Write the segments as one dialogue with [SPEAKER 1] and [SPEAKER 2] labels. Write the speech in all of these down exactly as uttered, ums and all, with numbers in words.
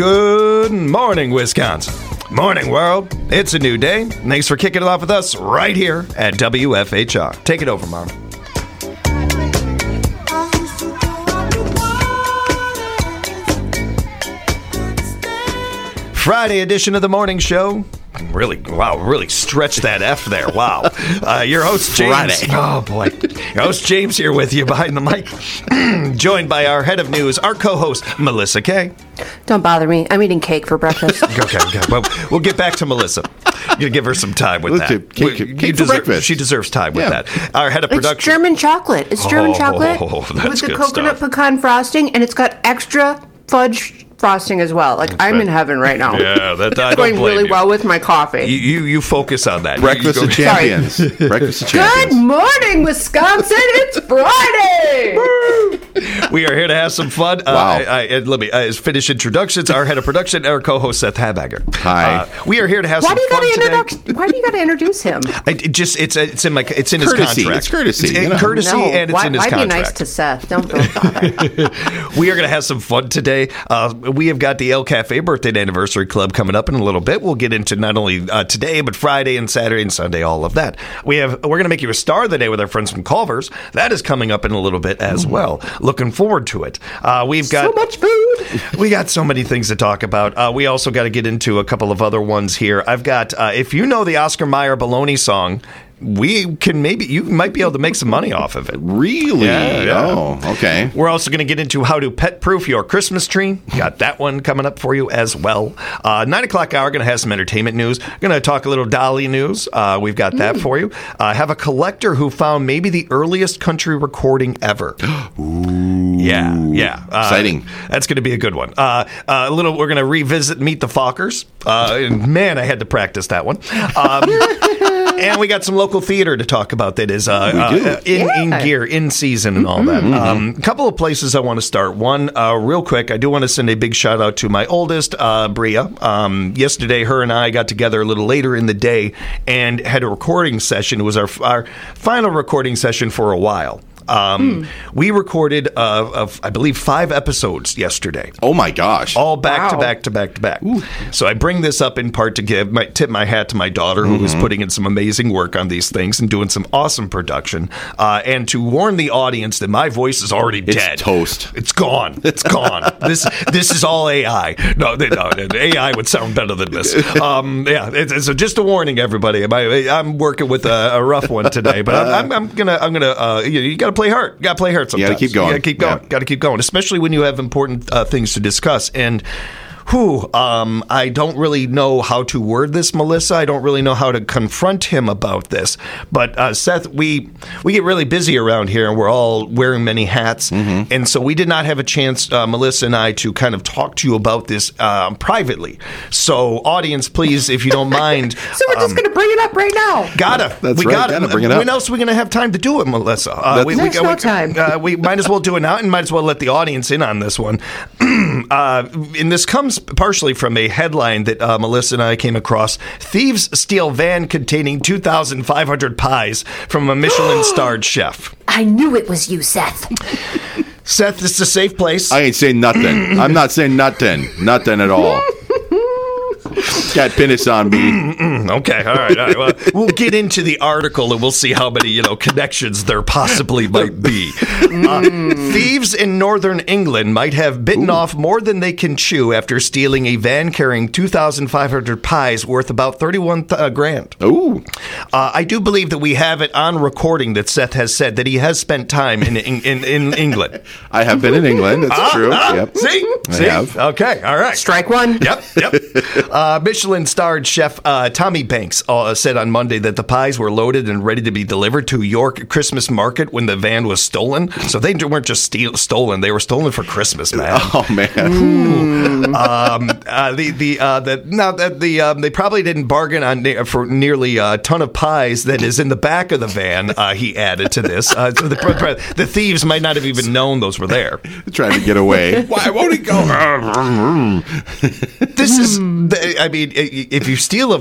[SPEAKER 1] Good morning, Wisconsin. Morning, world. It's a new day. Thanks for kicking it off with us right here at W F H R. Take it over, Mom. Friday edition of the morning show. Really, wow, really stretched that F there. Wow. Uh, your host, James.
[SPEAKER 2] Friday.
[SPEAKER 1] Oh, boy. Your host, James, here with you behind the mic. Joined by our head of news, our co-host, Melissa Kay.
[SPEAKER 3] Don't bother me. I'm eating cake for breakfast.
[SPEAKER 1] Okay, okay. Well, we'll get back to Melissa. You're going to give her some time with
[SPEAKER 2] Let's
[SPEAKER 1] that.
[SPEAKER 2] do cake-
[SPEAKER 1] You
[SPEAKER 2] cake for
[SPEAKER 1] deserve-
[SPEAKER 2] breakfast.
[SPEAKER 1] She deserves time with
[SPEAKER 2] Yeah.
[SPEAKER 1] that. Our head of
[SPEAKER 3] It's
[SPEAKER 1] production.
[SPEAKER 3] German chocolate. It's German
[SPEAKER 1] Oh,
[SPEAKER 3] chocolate
[SPEAKER 1] that's
[SPEAKER 3] with the
[SPEAKER 1] good
[SPEAKER 3] coconut
[SPEAKER 1] stuff.
[SPEAKER 3] pecan frosting, and it's got extra fudge frosting as well. Like, I'm
[SPEAKER 1] right.
[SPEAKER 3] in heaven right now.
[SPEAKER 1] Yeah, that I
[SPEAKER 3] It's
[SPEAKER 1] don't
[SPEAKER 3] going
[SPEAKER 1] blame
[SPEAKER 3] really
[SPEAKER 1] you.
[SPEAKER 3] well with my coffee.
[SPEAKER 1] You, you you focus on that.
[SPEAKER 2] Breakfast
[SPEAKER 1] You- you
[SPEAKER 2] of
[SPEAKER 1] go-
[SPEAKER 2] Champions. Breakfast of
[SPEAKER 3] Good
[SPEAKER 2] Champions.
[SPEAKER 3] morning, Wisconsin. It's Friday.
[SPEAKER 1] We are here to have some fun. Uh,
[SPEAKER 2] Wow.
[SPEAKER 1] I, I, and let me uh, finish introductions. Our head of production, our co-host Seth Habagger.
[SPEAKER 2] Hi.
[SPEAKER 1] Uh, we are here to have
[SPEAKER 3] Why
[SPEAKER 1] some
[SPEAKER 3] do you
[SPEAKER 1] fun
[SPEAKER 3] gotta
[SPEAKER 1] today.
[SPEAKER 3] introduce? Why do you gotta introduce him?
[SPEAKER 1] I, it just it's it's in my it's in
[SPEAKER 2] Courtesy.
[SPEAKER 1] his contract.
[SPEAKER 2] It's courtesy,
[SPEAKER 1] It's,
[SPEAKER 2] you know.
[SPEAKER 1] courtesy,
[SPEAKER 3] No,
[SPEAKER 1] and it's
[SPEAKER 3] why,
[SPEAKER 1] in his
[SPEAKER 3] why
[SPEAKER 1] contract.
[SPEAKER 3] be nice to Seth? Don't, don't bother.
[SPEAKER 1] We are going to have some fun today. Uh, we have got the El Cafe Birthday Anniversary Club coming up in a little bit. We'll get into not only uh, today, but Friday and Saturday and Sunday, all of that. We have we're going to make you a star of the day with our friends from Culver's. That is coming up in a little bit as well. Looking forward to it. Uh, we've got
[SPEAKER 3] So much food.
[SPEAKER 1] We got so many things to talk about. Uh, we also got to get into a couple of other ones here. I've got, uh, if you know the Oscar Mayer Baloney song, we can maybe, you might be able to make some money off of it.
[SPEAKER 2] Really?
[SPEAKER 1] Yeah, yeah.
[SPEAKER 2] Oh, okay.
[SPEAKER 1] We're also going to get into how to pet-proof your Christmas tree. Got that one coming up for you as well. Uh, nine o'clock hour, going to have some entertainment news. Going to talk a little Dolly news. Uh, we've got that for you. I uh, have a collector who found maybe the earliest country recording ever.
[SPEAKER 2] Ooh.
[SPEAKER 1] Yeah, yeah. Uh,
[SPEAKER 2] Exciting.
[SPEAKER 1] That's going to be a good one. Uh, uh, a little. We're going to revisit Meet the Fockers. Uh, and man, I had to practice that one. Um, and we got some local theater to talk about that is uh, uh, in,
[SPEAKER 3] Yeah.
[SPEAKER 1] in gear, in season, and all that. Um, a couple of places I want to start. One, uh, real quick, I do want to send a big shout out to my oldest, uh, Bria. Um, yesterday, her and I got together a little later in the day and had a recording session. It was our our final recording session for a while. Um, We recorded, uh, of, I believe, five episodes yesterday.
[SPEAKER 2] Oh, my gosh.
[SPEAKER 1] All back to
[SPEAKER 3] Wow.
[SPEAKER 1] back to back to back. So I bring this up in part to give my tip my hat to my daughter, who is putting in some amazing work on these things and doing some awesome production, uh, and to warn the audience that my voice is already
[SPEAKER 2] It's
[SPEAKER 1] dead.
[SPEAKER 2] toast.
[SPEAKER 1] It's gone. It's gone. this this is all A I. No, they, no, A I would sound better than this. Um, yeah. It's, so just a warning, everybody. I, I'm working with a, a rough one today, but I'm, I'm, I'm gonna I'm gonna uh, you, you got to play hard. You got to play hard sometimes.
[SPEAKER 2] gotta keep going.
[SPEAKER 1] You got to keep going.
[SPEAKER 2] Yeah.
[SPEAKER 1] Got to keep going, especially when you have important uh, things to discuss. And whew, um, I don't really know how to word this, Melissa. I don't really know how to confront him about this. But uh, Seth, we we get really busy around here, and we're all wearing many hats.
[SPEAKER 2] Mm-hmm.
[SPEAKER 1] And so we did not have a chance, uh, Melissa and I, to kind of talk to you about this uh, privately. So, audience, please, if you don't mind.
[SPEAKER 3] So we're just going to bring it up right now.
[SPEAKER 1] Gotta.
[SPEAKER 2] That's
[SPEAKER 1] we
[SPEAKER 2] right,
[SPEAKER 1] gotta.
[SPEAKER 2] gotta bring it up.
[SPEAKER 1] When else are we going to have time to do it, Melissa? Uh, we,
[SPEAKER 3] There's
[SPEAKER 1] we,
[SPEAKER 3] no
[SPEAKER 1] we,
[SPEAKER 3] time.
[SPEAKER 1] Uh, we might as well do it now, and might as well let the audience in on this one. uh, and this comes partially from a headline that uh, Melissa and I came across. Thieves steal van containing two thousand five hundred pies from a Michelin-starred chef.
[SPEAKER 3] I knew it was you, Seth.
[SPEAKER 1] Seth, this is a safe place.
[SPEAKER 2] I ain't saying nothing. I'm not saying nothing. Nothing at all. Got penis on me.
[SPEAKER 1] Okay, all right, all right. Well, we'll get into the article and we'll see how many, you know, connections there possibly might be. Uh, thieves in northern England might have bitten
[SPEAKER 2] Ooh.
[SPEAKER 1] off more than they can chew after stealing a van carrying two thousand five hundred pies worth about thirty-one th- uh, grand.
[SPEAKER 2] Ooh.
[SPEAKER 1] Uh, I do believe that we have it on recording that Seth has said that he has spent time in in, in, in England.
[SPEAKER 2] I have been in England. It's
[SPEAKER 1] Ah,
[SPEAKER 2] true.
[SPEAKER 1] ah,
[SPEAKER 2] Yep.
[SPEAKER 1] See?
[SPEAKER 2] I
[SPEAKER 1] See?
[SPEAKER 2] have.
[SPEAKER 1] Okay, all right.
[SPEAKER 3] Strike one.
[SPEAKER 1] Yep, yep. Uh, Michelin-starred chef uh, Tommy Banks uh, said on Monday that the pies were loaded and ready to be delivered to York Christmas Market when the van was stolen. So they weren't just steal- stolen; they were stolen for Christmas, man.
[SPEAKER 2] Oh, man.
[SPEAKER 1] um, uh, the the uh, the now that the um, they probably didn't bargain on ne- for nearly a ton of pies that is in the back of the van. Uh, he added to this, uh, so the, the thieves might not have even known those were there.
[SPEAKER 2] Trying to get away. Why won't he go?
[SPEAKER 1] This is, the, I mean, if you steal a van,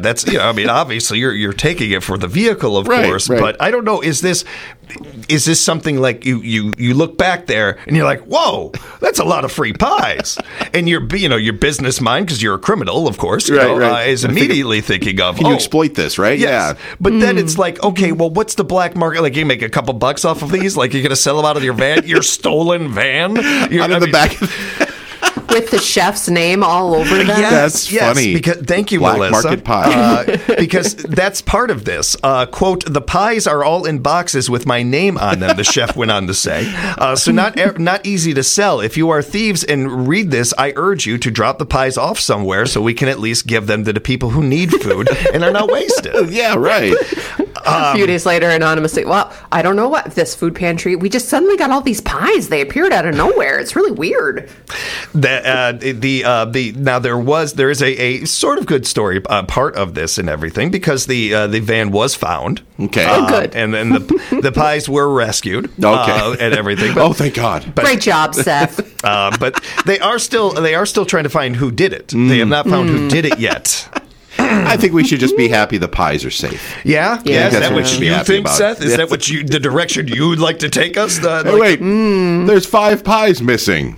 [SPEAKER 1] That's, you know, I mean, obviously you're you're taking it for the vehicle, of
[SPEAKER 2] Right,
[SPEAKER 1] course,
[SPEAKER 2] right.
[SPEAKER 1] but I don't know. Is this is this something like you you you look back there and you're like, whoa, that's a lot of free pies, and your you know your business mind, because you're a criminal, of course, you
[SPEAKER 2] Right,
[SPEAKER 1] know,
[SPEAKER 2] right.
[SPEAKER 1] uh, is immediately thinking of
[SPEAKER 2] Can
[SPEAKER 1] oh,
[SPEAKER 2] you exploit this, right?
[SPEAKER 1] Yes.
[SPEAKER 2] Yeah.
[SPEAKER 1] But then it's like, okay, well, what's the black market? Like, you make a couple bucks off of these? Like, you're going to sell them out of your van, your stolen van? You're,
[SPEAKER 2] Out
[SPEAKER 1] I
[SPEAKER 2] of the
[SPEAKER 1] mean,
[SPEAKER 2] back.
[SPEAKER 3] With the chef's name all over them.
[SPEAKER 1] Yes,
[SPEAKER 2] That's
[SPEAKER 1] yes,
[SPEAKER 2] funny.
[SPEAKER 1] Because, thank you,
[SPEAKER 2] Black
[SPEAKER 1] Melissa.
[SPEAKER 2] market pie.
[SPEAKER 1] Uh, because that's part of this. Uh, quote, the pies are all in boxes with my name on them, the chef went on to say. Uh, so not e- not easy to sell. If you are thieves and read this, I urge you to drop the pies off somewhere so we can at least give them to the people who need food and are not wasted.
[SPEAKER 2] Yeah, right.
[SPEAKER 3] A few days later, anonymously, well, I don't know what this food pantry, we just suddenly got all these pies. They appeared out of nowhere. It's really weird.
[SPEAKER 1] That uh, the uh, the now there was there is a, a sort of good story uh, part of this and everything, because the uh, the van was found.
[SPEAKER 2] Okay.
[SPEAKER 3] Oh,
[SPEAKER 1] Uh,
[SPEAKER 3] good.
[SPEAKER 1] and then the the pies were rescued.
[SPEAKER 2] Okay.
[SPEAKER 1] uh, and everything. But,
[SPEAKER 2] Oh, thank God.
[SPEAKER 1] but,
[SPEAKER 3] Great job, Seth.
[SPEAKER 1] uh, but they are still they are still trying to find who did it. They have not found who did it yet.
[SPEAKER 2] I think we should just be happy the pies are safe.
[SPEAKER 1] Yeah,
[SPEAKER 3] Yeah,
[SPEAKER 1] yeah. Is
[SPEAKER 2] that's
[SPEAKER 1] that
[SPEAKER 2] what we
[SPEAKER 1] what
[SPEAKER 2] should be
[SPEAKER 1] you
[SPEAKER 2] happy
[SPEAKER 1] think,
[SPEAKER 2] about.
[SPEAKER 1] Seth? Is
[SPEAKER 2] Yes.
[SPEAKER 1] that what you the direction you would like to take us? Uh,
[SPEAKER 2] Hey,
[SPEAKER 1] like-
[SPEAKER 2] wait, there's five pies missing.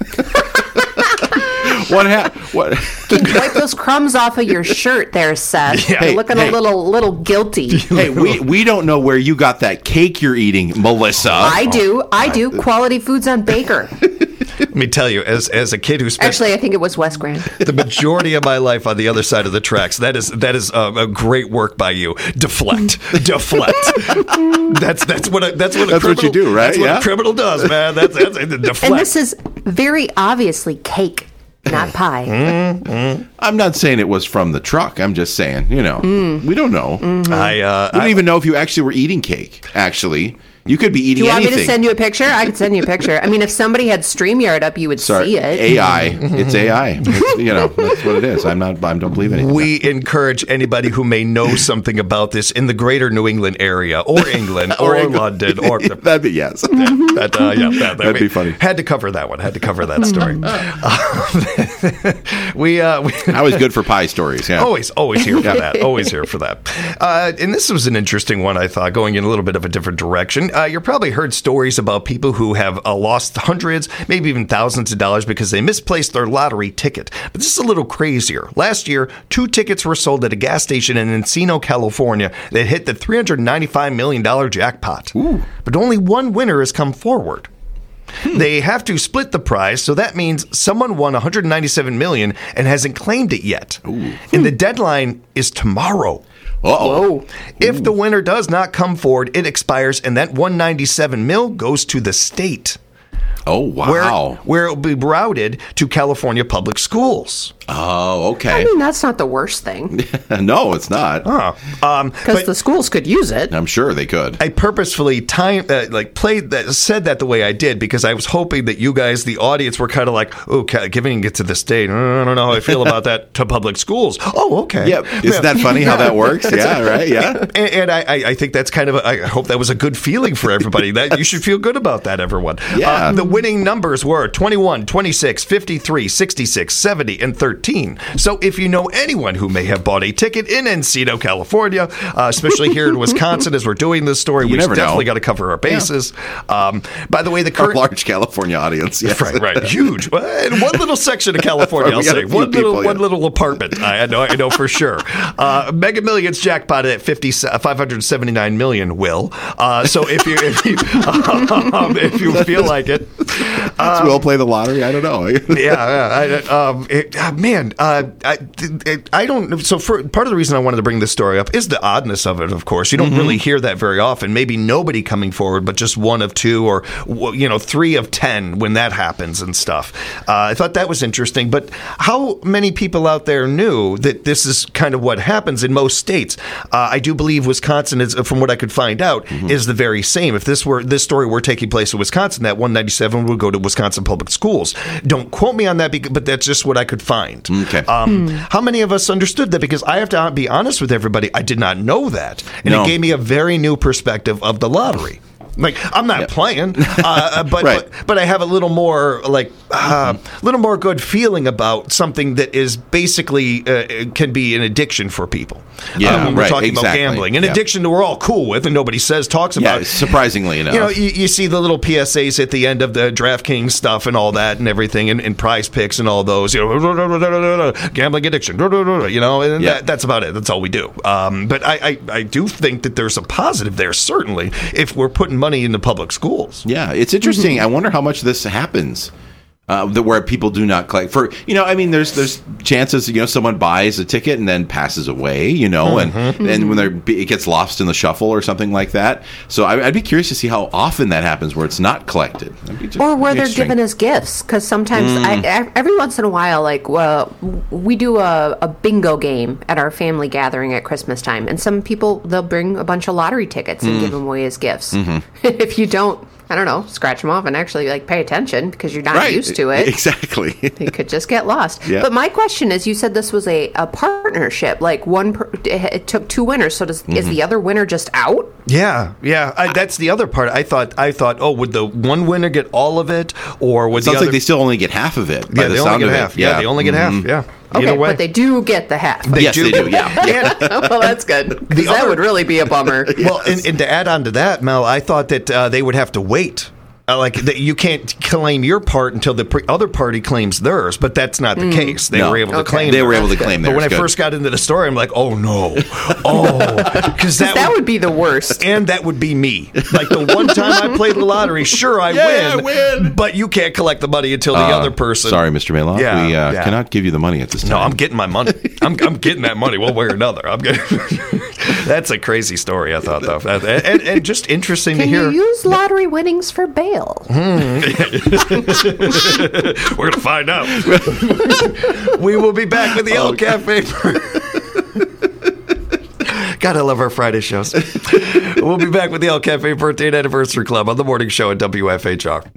[SPEAKER 2] What happened? What?
[SPEAKER 3] Wipe those crumbs off of your shirt there, Seth.
[SPEAKER 1] Yeah.
[SPEAKER 3] You're
[SPEAKER 2] Hey,
[SPEAKER 3] looking
[SPEAKER 2] hey.
[SPEAKER 3] a little little guilty.
[SPEAKER 2] Hey, we we don't know where you got that cake you're eating, Melissa.
[SPEAKER 3] I do. I do. Quality Foods on Baker.
[SPEAKER 1] Let me tell you, as as a kid who spent
[SPEAKER 3] Actually, I think it was West Grand.
[SPEAKER 1] the majority of my life on the other side of the tracks. That is that is a, a great work by you. Deflect, deflect. That's that's what a, that's what a
[SPEAKER 2] That's what
[SPEAKER 1] criminal,
[SPEAKER 2] you do, right?
[SPEAKER 1] That's what
[SPEAKER 2] Yeah.
[SPEAKER 1] a criminal does, man. That's that's deflect.
[SPEAKER 3] And this is very obviously cake, not pie.
[SPEAKER 2] I'm not saying it was from the truck. I'm just saying, you know, we don't know.
[SPEAKER 1] I uh,
[SPEAKER 2] We don't
[SPEAKER 1] I,
[SPEAKER 2] even know if you actually were eating cake. Actually, you could be
[SPEAKER 3] Do
[SPEAKER 2] eating
[SPEAKER 3] you want
[SPEAKER 2] anything.
[SPEAKER 3] me to send you a picture? I could send you a picture. I mean, if somebody had StreamYard up, you would
[SPEAKER 2] Sorry,
[SPEAKER 3] see it.
[SPEAKER 2] A I. It's A I. It's, you know, that's what it is. I'm not. I don't believe anything.
[SPEAKER 1] we encourage anybody who may know something about this in the greater New England area, or England, or,
[SPEAKER 2] England.
[SPEAKER 1] London, or
[SPEAKER 2] That'd be yes.
[SPEAKER 1] that, uh, yeah, that, that
[SPEAKER 2] That'd
[SPEAKER 1] we
[SPEAKER 2] be funny.
[SPEAKER 1] Had to cover that one. Had to cover that story. Uh, we uh, we.
[SPEAKER 2] I was good for pie stories. Yeah.
[SPEAKER 1] Always, always here for that. Always here for that. Uh, and this was an interesting one, I thought, going in a little bit of a different direction. Uh, you probably heard stories about people who have uh, lost hundreds, maybe even thousands of dollars because they misplaced their lottery ticket. But this is a little crazier. Last year, two tickets were sold at a gas station in Encino, California that hit the three hundred ninety-five million dollars jackpot. Ooh. But only one winner has come forward. They have to split the prize, so that means someone won one hundred ninety-seven million dollars and hasn't claimed it yet. And the deadline is tomorrow.
[SPEAKER 2] Uh-oh.
[SPEAKER 3] Whoa.
[SPEAKER 1] If the winner does not come forward, it expires, and that one hundred ninety-seven mil goes to the state,
[SPEAKER 2] Oh
[SPEAKER 1] where
[SPEAKER 2] wow.
[SPEAKER 1] where it will be routed to California public schools.
[SPEAKER 2] Oh
[SPEAKER 3] I
[SPEAKER 2] okay.
[SPEAKER 3] mean, that's not the worst thing,
[SPEAKER 2] No, it's not.
[SPEAKER 1] Huh. Um,
[SPEAKER 3] because
[SPEAKER 1] but
[SPEAKER 3] the schools could use it.
[SPEAKER 2] I'm sure they could.
[SPEAKER 1] I purposefully time uh, like played that, said that the way I did because I was hoping that you guys, the audience, were kind of like, oh, ca- giving it to the state. I don't know how I feel about that to public schools. Oh, okay.
[SPEAKER 2] Yeah. Isn't that funny how that works? Yeah. Right. Yeah.
[SPEAKER 1] And, and I, I think that's kind of, a, I hope that was a good feeling for everybody. That you should feel good about that, everyone.
[SPEAKER 2] Yeah.
[SPEAKER 1] Uh, the winning numbers were twenty-one, twenty-six, fifty-three, sixty-six, seventy, and thirteen. So if you know anyone who may have bought a ticket in Encino, California, uh, especially here in Wisconsin, as we're doing this story,
[SPEAKER 2] You
[SPEAKER 1] we've
[SPEAKER 2] never know.
[SPEAKER 1] definitely got to cover our bases. Um, by the way, the
[SPEAKER 2] A
[SPEAKER 1] current.
[SPEAKER 2] large California audience. Yes.
[SPEAKER 1] Right, right, huge. Well, in one little section of California, I'll
[SPEAKER 2] We got a
[SPEAKER 1] say
[SPEAKER 2] few
[SPEAKER 1] one little,
[SPEAKER 2] people, yeah.
[SPEAKER 1] one little apartment. I know, I know for sure. Uh, Mega Millions jackpot at fifty, five hundred seventy-nine million. Will uh, so if you if you um, if you feel like it,
[SPEAKER 2] Does Will play the lottery? I don't know.
[SPEAKER 1] yeah, yeah. I, um, it, uh, man, uh, I, it, I don't. So, for part of the reason I wanted to bring this story up is the oddness of it. Of course, you don't
[SPEAKER 2] Mm-hmm.
[SPEAKER 1] really hear that very often. Maybe nobody coming forward, but just one of two, or you know, three of ten when that happens and stuff. Uh, I thought that was interesting. But how many people out there knew that this is kind of what happens in most states? Uh, I do believe Wisconsin is, from what I could find out,
[SPEAKER 2] Mm-hmm.
[SPEAKER 1] is the very same. If this were this story were taking place in Wisconsin, that one ninety-seven would go to Wisconsin public schools. Don't quote me on that, bec- but that's just what I could find.
[SPEAKER 2] Okay.
[SPEAKER 1] Um, How many of us understood that? Because I have to be honest with everybody, I did not know that, and
[SPEAKER 2] No.
[SPEAKER 1] it gave me a very new perspective of the lottery. Like, I'm not
[SPEAKER 2] Yep.
[SPEAKER 1] playing, uh, but,
[SPEAKER 2] Right.
[SPEAKER 1] but but I have a little more like a uh, little more good feeling about something that is basically uh, can be an addiction for people.
[SPEAKER 2] Yeah,
[SPEAKER 1] uh, when we're
[SPEAKER 2] right,
[SPEAKER 1] talking
[SPEAKER 2] exactly.
[SPEAKER 1] about gambling, an
[SPEAKER 2] Yeah.
[SPEAKER 1] addiction that we're all cool with and nobody says talks
[SPEAKER 2] Yeah,
[SPEAKER 1] about.
[SPEAKER 2] surprisingly enough.
[SPEAKER 1] You know, you, you see the little P S As at the end of the DraftKings stuff and all that and everything, and, and Prize Picks and all those. You know, gambling addiction. You know, and
[SPEAKER 2] Yeah.
[SPEAKER 1] that, that's about it. That's all we do. Um, but I, I, I do think that there's a positive there, certainly, if we're putting money into public schools.
[SPEAKER 2] Yeah, it's interesting. I wonder how much this happens. Uh, that where people do not collect for, you know, I mean, there's there's chances, you know, someone buys a ticket and then passes away, you know,
[SPEAKER 1] Mm-hmm.
[SPEAKER 2] and and when they're it gets lost in the shuffle or something like that. So I, I'd be curious to see how often that happens where it's not collected, That'd be just-
[SPEAKER 3] Or where
[SPEAKER 2] be
[SPEAKER 3] they're
[SPEAKER 2] interesting.
[SPEAKER 3] given as gifts, because sometimes
[SPEAKER 2] Mm.
[SPEAKER 3] I, I, every once in a while, like well, we do a, a bingo game at our family gathering at Christmas time, and some people they'll bring a bunch of lottery tickets and
[SPEAKER 2] Mm.
[SPEAKER 3] give them away as gifts.
[SPEAKER 2] Mm-hmm.
[SPEAKER 3] If you don't, I don't know, scratch them off and actually like pay attention because you're not
[SPEAKER 2] Right.
[SPEAKER 3] used to it.
[SPEAKER 2] Exactly.
[SPEAKER 3] They could just get lost.
[SPEAKER 2] Yeah.
[SPEAKER 3] But my question is, you said this was a, a partnership, like one, per, it took two winners. So does, is the other winner just out?
[SPEAKER 1] Yeah, yeah. I, that's the other part. I thought, I thought, oh, would the one winner get all of it, or would
[SPEAKER 2] Sounds
[SPEAKER 1] the other?
[SPEAKER 2] like they still only get half of it. By
[SPEAKER 1] yeah,
[SPEAKER 2] the
[SPEAKER 1] they
[SPEAKER 2] sound
[SPEAKER 1] only get
[SPEAKER 2] of it.
[SPEAKER 1] half. Yeah, they only get half. Yeah.
[SPEAKER 3] Okay,
[SPEAKER 1] Either way.
[SPEAKER 3] but they do get the half.
[SPEAKER 1] They
[SPEAKER 2] Yes, they do, yeah.
[SPEAKER 1] And-
[SPEAKER 3] Well, that's good. 'Cause that
[SPEAKER 1] other-
[SPEAKER 3] would really be a bummer.
[SPEAKER 1] Well, and, and to add on to that, Mel, I thought that uh, they would have to wait. Uh, like that you can't claim your part until the pre- other party claims theirs, but that's not the case. They
[SPEAKER 2] No.
[SPEAKER 1] were able to
[SPEAKER 3] Okay.
[SPEAKER 1] claim.
[SPEAKER 2] They were
[SPEAKER 1] theirs.
[SPEAKER 2] able to claim
[SPEAKER 1] But when
[SPEAKER 2] theirs,
[SPEAKER 1] I
[SPEAKER 2] good.
[SPEAKER 1] first got into the story, I'm like, oh no, oh, because that,
[SPEAKER 3] That
[SPEAKER 1] would,
[SPEAKER 3] would be the worst.
[SPEAKER 1] and that would be me. Like the one time I played the lottery, sure I
[SPEAKER 2] Yeah,
[SPEAKER 1] win,
[SPEAKER 2] I win.
[SPEAKER 1] but you can't collect the money until the
[SPEAKER 2] Uh,
[SPEAKER 1] other person.
[SPEAKER 2] Sorry, Mister Maylock.
[SPEAKER 1] Yeah,
[SPEAKER 2] we uh,
[SPEAKER 1] yeah.
[SPEAKER 2] cannot give you the money at this time.
[SPEAKER 1] No, I'm getting my money. I'm, I'm getting that money one way or another. I'm getting. That's a crazy story. I thought though, and, and, and just interesting
[SPEAKER 3] Can
[SPEAKER 1] to hear.
[SPEAKER 3] you use lottery winnings for bail?
[SPEAKER 1] We're gonna find out. We will be back with the El Cafe. God, I love our Friday shows. We'll be back with the El Cafe Birthday and Anniversary Club on the morning show at W F H R.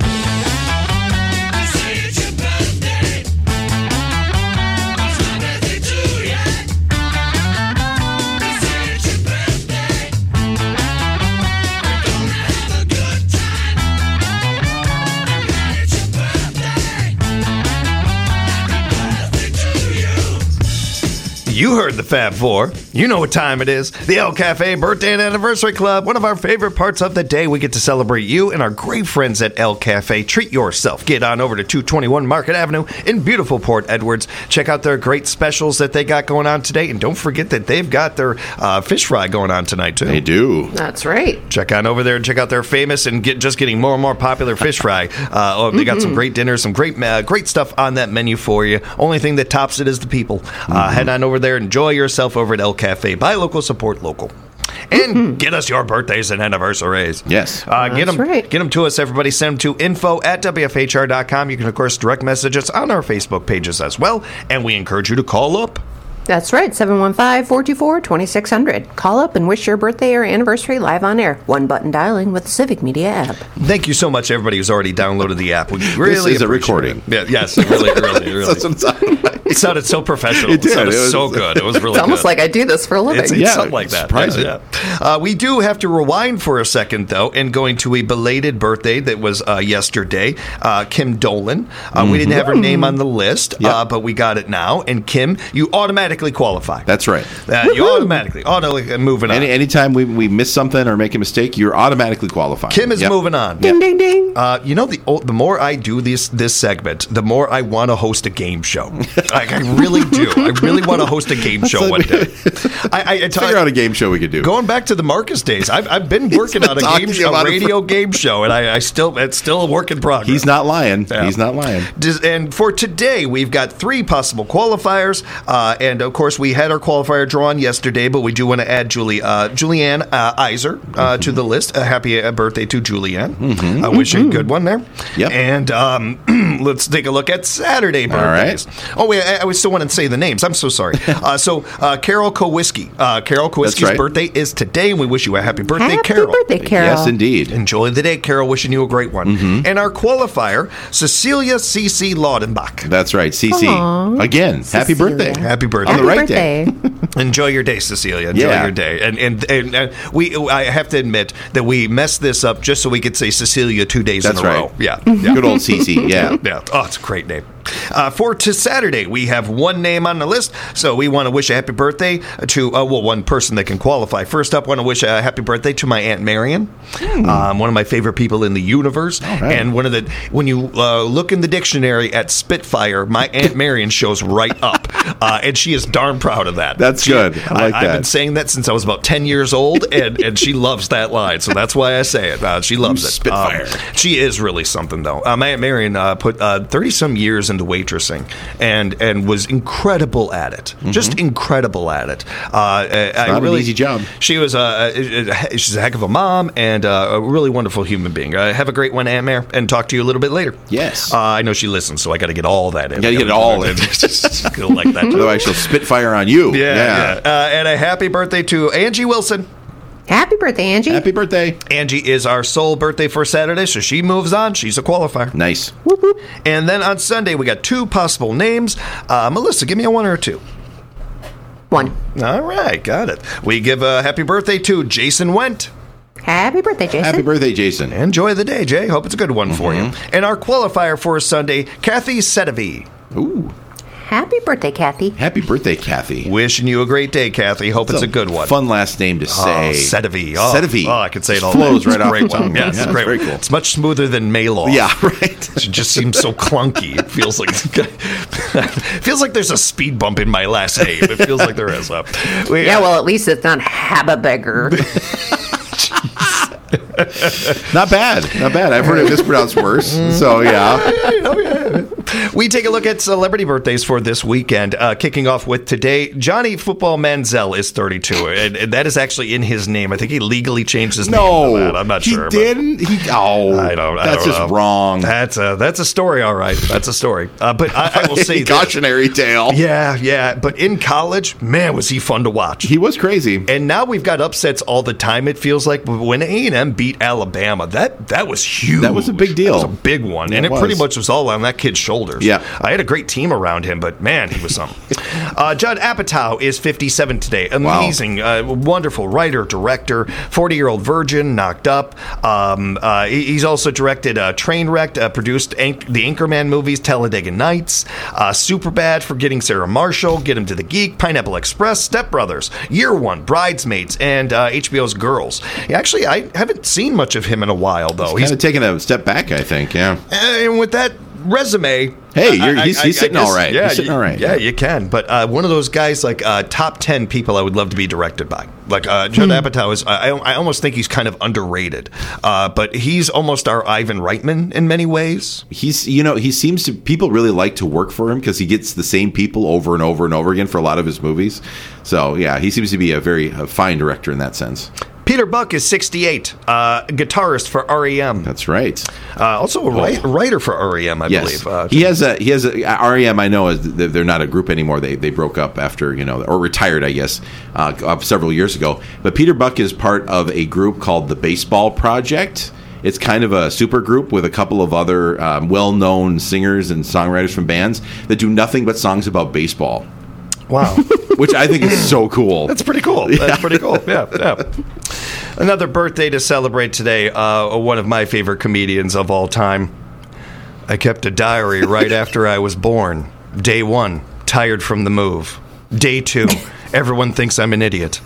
[SPEAKER 1] You heard the Fab Four. You know what time it is. The El Cafe Birthday and Anniversary Club. One of our favorite parts of the day. We get to celebrate you and our great friends at El Cafe. Treat yourself. Get on over to two twenty-one Market Avenue in beautiful Port Edwards. Check out their great specials that they got going on today. And don't forget that they've got their uh, fish fry going on tonight, too.
[SPEAKER 2] They do.
[SPEAKER 3] That's right.
[SPEAKER 1] Check on over there and check out their famous and get just getting more and more popular fish fry. Uh, oh, they got some great dinners, some great uh, great stuff on that menu for you. Only thing that tops it is the people. Uh, head on over there, enjoy yourself over at El Cafe. Buy local, support local. And get us your birthdays and anniversaries.
[SPEAKER 2] Yes.
[SPEAKER 1] Uh, get
[SPEAKER 3] That's
[SPEAKER 1] them,
[SPEAKER 3] right.
[SPEAKER 1] get them to us, everybody. Send them to info at W F H R dot com. You can, of course, direct message us on our Facebook pages as well. And we encourage you to call up.
[SPEAKER 3] That's right. seven one five, four two four, two six zero zero. Call up and wish your birthday or anniversary live on air. One button dialing with the Civic Media app.
[SPEAKER 1] Thank you so much, everybody who's already downloaded the app. We really
[SPEAKER 2] is a
[SPEAKER 1] appreciate
[SPEAKER 2] recording.
[SPEAKER 1] it. Yeah, yes, it really, really, really.
[SPEAKER 2] That's what I'm talking about.
[SPEAKER 1] It sounded so professional.
[SPEAKER 2] It did.
[SPEAKER 1] It sounded
[SPEAKER 2] It was-
[SPEAKER 1] so good. It was really
[SPEAKER 3] It's almost
[SPEAKER 1] good.
[SPEAKER 3] like I do this for a living.
[SPEAKER 1] It's, it's
[SPEAKER 2] Yeah,
[SPEAKER 1] something like that.
[SPEAKER 2] surprising.
[SPEAKER 1] Yeah, yeah. Uh, we do have to rewind for a second, though, and going to a belated birthday that was uh, yesterday. Uh, Kim Dolan. Uh, We didn't have her name on the list,
[SPEAKER 2] Yep.
[SPEAKER 1] uh, but we got it now. And Kim, you automatically qualify.
[SPEAKER 2] That's right.
[SPEAKER 1] Uh, you automatically, automatically moving on.
[SPEAKER 2] Any anytime we, we miss something or make a mistake, you're automatically qualified.
[SPEAKER 1] Kim is
[SPEAKER 2] Yep.
[SPEAKER 1] moving on.
[SPEAKER 3] Ding, ding, ding.
[SPEAKER 1] Uh, you know, the oh, the more I do this this segment, the more I want to host a game show. Like, I really do. I really want to host a game show one day. I, I, I tell
[SPEAKER 2] Figure out a game show we could do.
[SPEAKER 1] Going back to the Marcus days, I've, I've been working
[SPEAKER 2] been
[SPEAKER 1] on a
[SPEAKER 2] talking
[SPEAKER 1] game show,
[SPEAKER 2] about
[SPEAKER 1] a
[SPEAKER 2] it
[SPEAKER 1] radio game show, and I, I still it's still a work in progress.
[SPEAKER 2] He's not lying.
[SPEAKER 1] Yeah.
[SPEAKER 2] He's not lying.
[SPEAKER 1] Does- And for today, we've got three possible qualifiers, uh, and of course, we had our qualifier drawn yesterday, but we do want to add Julie, uh, Julianne uh, Iser uh, to the list. A happy uh, birthday to Julianne.
[SPEAKER 2] Mm-hmm.
[SPEAKER 1] I wish you a good one there.
[SPEAKER 2] Yep.
[SPEAKER 1] And um, let's take a look at Saturday birthdays. Oh wait, I, I still want to say the names. I'm so sorry. uh, so uh, Carol Kowiski. Uh, Carol Kowiski's
[SPEAKER 2] right.
[SPEAKER 1] birthday is today, and we wish you a happy birthday,
[SPEAKER 3] Happy
[SPEAKER 1] Carol.
[SPEAKER 3] birthday, Carol.
[SPEAKER 2] Yes, indeed.
[SPEAKER 1] Enjoy the day, Carol. Wishing you a great one.
[SPEAKER 2] Mm-hmm.
[SPEAKER 1] And our qualifier, Cecilia C C Laudenbach.
[SPEAKER 2] That's right. Cece.
[SPEAKER 3] Aw.
[SPEAKER 2] Again, happy
[SPEAKER 3] Cecilia.
[SPEAKER 2] birthday.
[SPEAKER 1] Happy birthday.
[SPEAKER 2] On the
[SPEAKER 3] Happy
[SPEAKER 2] right day.
[SPEAKER 3] birthday.
[SPEAKER 1] Enjoy your day, Cecilia. Enjoy
[SPEAKER 2] Yeah.
[SPEAKER 1] your day. And, and and and we, I have to admit that we messed this up just so we could say Cecilia two days
[SPEAKER 2] That's
[SPEAKER 1] in a
[SPEAKER 2] right.
[SPEAKER 1] row. Yeah, yeah.
[SPEAKER 2] Good old Cece. Yeah.
[SPEAKER 1] Yeah. Oh, it's a great name. Uh, for to Saturday, we have one name on the list, so we want to wish a happy birthday to, uh, well, one person that can qualify. First up, want to wish a happy birthday to my Aunt Marion, hmm. um, one of my favorite people in the universe.
[SPEAKER 2] Right.
[SPEAKER 1] And one of the, when you uh, look in the dictionary at Spitfire, my Aunt Marion shows right up, uh, and she is darn proud of that.
[SPEAKER 2] That's
[SPEAKER 1] She-
[SPEAKER 2] good. I like
[SPEAKER 1] I've
[SPEAKER 2] that.
[SPEAKER 1] been saying that since I was about ten years old, and, and she loves that line, so that's why I say it. Uh, she loves it.
[SPEAKER 2] Spitfire.
[SPEAKER 1] Um, she is really something, though. Uh, my Aunt Marion uh, put thirty-some years into waitressing and and was incredible at it. Mm-hmm. Just incredible at it. Uh, it's I
[SPEAKER 2] not
[SPEAKER 1] really,
[SPEAKER 2] an easy job.
[SPEAKER 1] She was uh, she's a heck of a mom and uh, a really wonderful human being. Uh, have a great one, Aunt Mare, and talk to you a little bit later.
[SPEAKER 2] Yes.
[SPEAKER 1] Uh, I know she listens, so I got to get all that in.
[SPEAKER 2] You gotta get it all in.
[SPEAKER 1] She'll like that.
[SPEAKER 2] Otherwise, she'll spitfire on you.
[SPEAKER 1] Yeah, yeah. Uh, and a happy birthday to Angie Wilson.
[SPEAKER 3] Happy birthday, Angie.
[SPEAKER 2] Happy birthday.
[SPEAKER 1] Angie is our sole birthday for Saturday, so she moves on. She's a qualifier.
[SPEAKER 2] Nice.
[SPEAKER 3] Whoop, whoop.
[SPEAKER 1] And then on Sunday, we got two possible names. Uh, Melissa, give me a one or a two.
[SPEAKER 3] One.
[SPEAKER 1] All right, got it. We give a happy birthday to Jason Went.
[SPEAKER 3] Happy birthday, Jason.
[SPEAKER 2] Happy birthday, Jason.
[SPEAKER 1] Enjoy the day, Jay. Hope it's a good one for you.
[SPEAKER 2] Mm-hmm.
[SPEAKER 1] And our qualifier for Sunday, Kathy Sedavi.
[SPEAKER 2] Ooh.
[SPEAKER 3] Happy birthday, Kathy.
[SPEAKER 2] Happy birthday, Kathy.
[SPEAKER 1] Wishing you a great day, Kathy. Hope it's a good one.
[SPEAKER 2] Fun last name to say.
[SPEAKER 1] Oh, Sedavi. Oh,
[SPEAKER 2] Sedavi.
[SPEAKER 1] Oh, I could say it all
[SPEAKER 2] Flows
[SPEAKER 1] day.
[SPEAKER 2] right
[SPEAKER 1] It's a
[SPEAKER 2] off
[SPEAKER 1] great
[SPEAKER 2] the
[SPEAKER 1] one.
[SPEAKER 2] tongue.
[SPEAKER 1] Yeah, it's
[SPEAKER 2] Yeah,
[SPEAKER 1] a great
[SPEAKER 2] very
[SPEAKER 1] one.
[SPEAKER 2] cool.
[SPEAKER 1] It's much smoother than Maylaw.
[SPEAKER 2] Yeah, right.
[SPEAKER 1] It just seems so clunky. It feels like it feels like there's a speed bump in my last name. It feels like there is. Uh, we,
[SPEAKER 3] Yeah, well, at least it's not Hababegger.
[SPEAKER 2] Not bad. Not bad. I've heard it mispronounced worse. So, yeah.
[SPEAKER 1] We take a look at celebrity birthdays for this weekend, uh, kicking off with today. Johnny Football Manziel is thirty-two, and, and that is actually in his name. I think he legally changed his
[SPEAKER 2] No.
[SPEAKER 1] name to that. I'm not
[SPEAKER 2] he
[SPEAKER 1] sure. but-
[SPEAKER 2] didn't. He, oh.
[SPEAKER 1] I don't. I
[SPEAKER 2] That's
[SPEAKER 1] don't
[SPEAKER 2] just
[SPEAKER 1] know.
[SPEAKER 2] wrong.
[SPEAKER 1] That's a that's a story, all right. That's a story. Uh, but I, I will say, this.
[SPEAKER 2] Cautionary tale.
[SPEAKER 1] yeah, yeah. But in college, man, was he fun to watch.
[SPEAKER 2] He was crazy.
[SPEAKER 1] And now we've got upsets all the time. It feels like when A and M beat Alabama, that that was huge.
[SPEAKER 2] That was a big deal.
[SPEAKER 1] That was a big one,
[SPEAKER 2] It
[SPEAKER 1] and it
[SPEAKER 2] was.
[SPEAKER 1] pretty much was all on that kid's shoulders.
[SPEAKER 2] Yeah.
[SPEAKER 1] I had a great team around him, but man, he was something. uh, Judd Apatow is fifty-seven today. Amazing, uh, wonderful writer, director, forty-year-old virgin, Knocked Up. Um, uh, he- he's also directed uh, Trainwrecked, uh, produced Anch- the Anchorman movies, Talladega Nights, uh, Superbad, Forgetting Sarah Marshall, Get Him to the Geek, Pineapple Express, Step Brothers, Year One, Bridesmaids, and uh, H B O's Girls. Actually, I haven't seen much of him in a while, though.
[SPEAKER 2] Kind of taking a step back, I think. Yeah.
[SPEAKER 1] And with that resume,
[SPEAKER 2] Hey, you're-
[SPEAKER 1] I-
[SPEAKER 2] he's-
[SPEAKER 1] I-
[SPEAKER 2] he's
[SPEAKER 1] I
[SPEAKER 2] sitting
[SPEAKER 1] guess-
[SPEAKER 2] all right.
[SPEAKER 1] Yeah,
[SPEAKER 2] He's sitting
[SPEAKER 1] you-
[SPEAKER 2] all right.
[SPEAKER 1] Yeah, you can. But uh, one of those guys, like uh, top ten people, I would love to be directed by. Like uh, Judd
[SPEAKER 2] Hmm.
[SPEAKER 1] Apatow is. I, I almost think he's kind of underrated. Uh, but he's almost our Ivan Reitman in many ways.
[SPEAKER 2] He's, you know, he seems to, people really like to work for him because he gets the same people over and over and over again for a lot of his movies. So, yeah, he seems to be a very a fine director in that sense.
[SPEAKER 1] Peter Buck is sixty-eight, uh, guitarist for R E M.
[SPEAKER 2] That's right.
[SPEAKER 1] Uh, also a write, writer for R E M, I
[SPEAKER 2] Yes,
[SPEAKER 1] believe. Uh,
[SPEAKER 2] he has a he has a R E M. I know is they're they're not a group anymore. They they broke up after you know or retired, I guess, uh, several years ago. But Peter Buck is part of a group called the Baseball Project. It's kind of a super group with a couple of other um, well-known singers and songwriters from bands that do nothing but songs about baseball,
[SPEAKER 1] wow.
[SPEAKER 2] which I think is so cool.
[SPEAKER 1] That's pretty cool. That's pretty cool. Yeah, yeah. Another birthday to celebrate today. Uh, one of my favorite comedians of all time. I kept a diary right after I was born. Day one, tired from the move. Day two, everyone thinks I'm an idiot.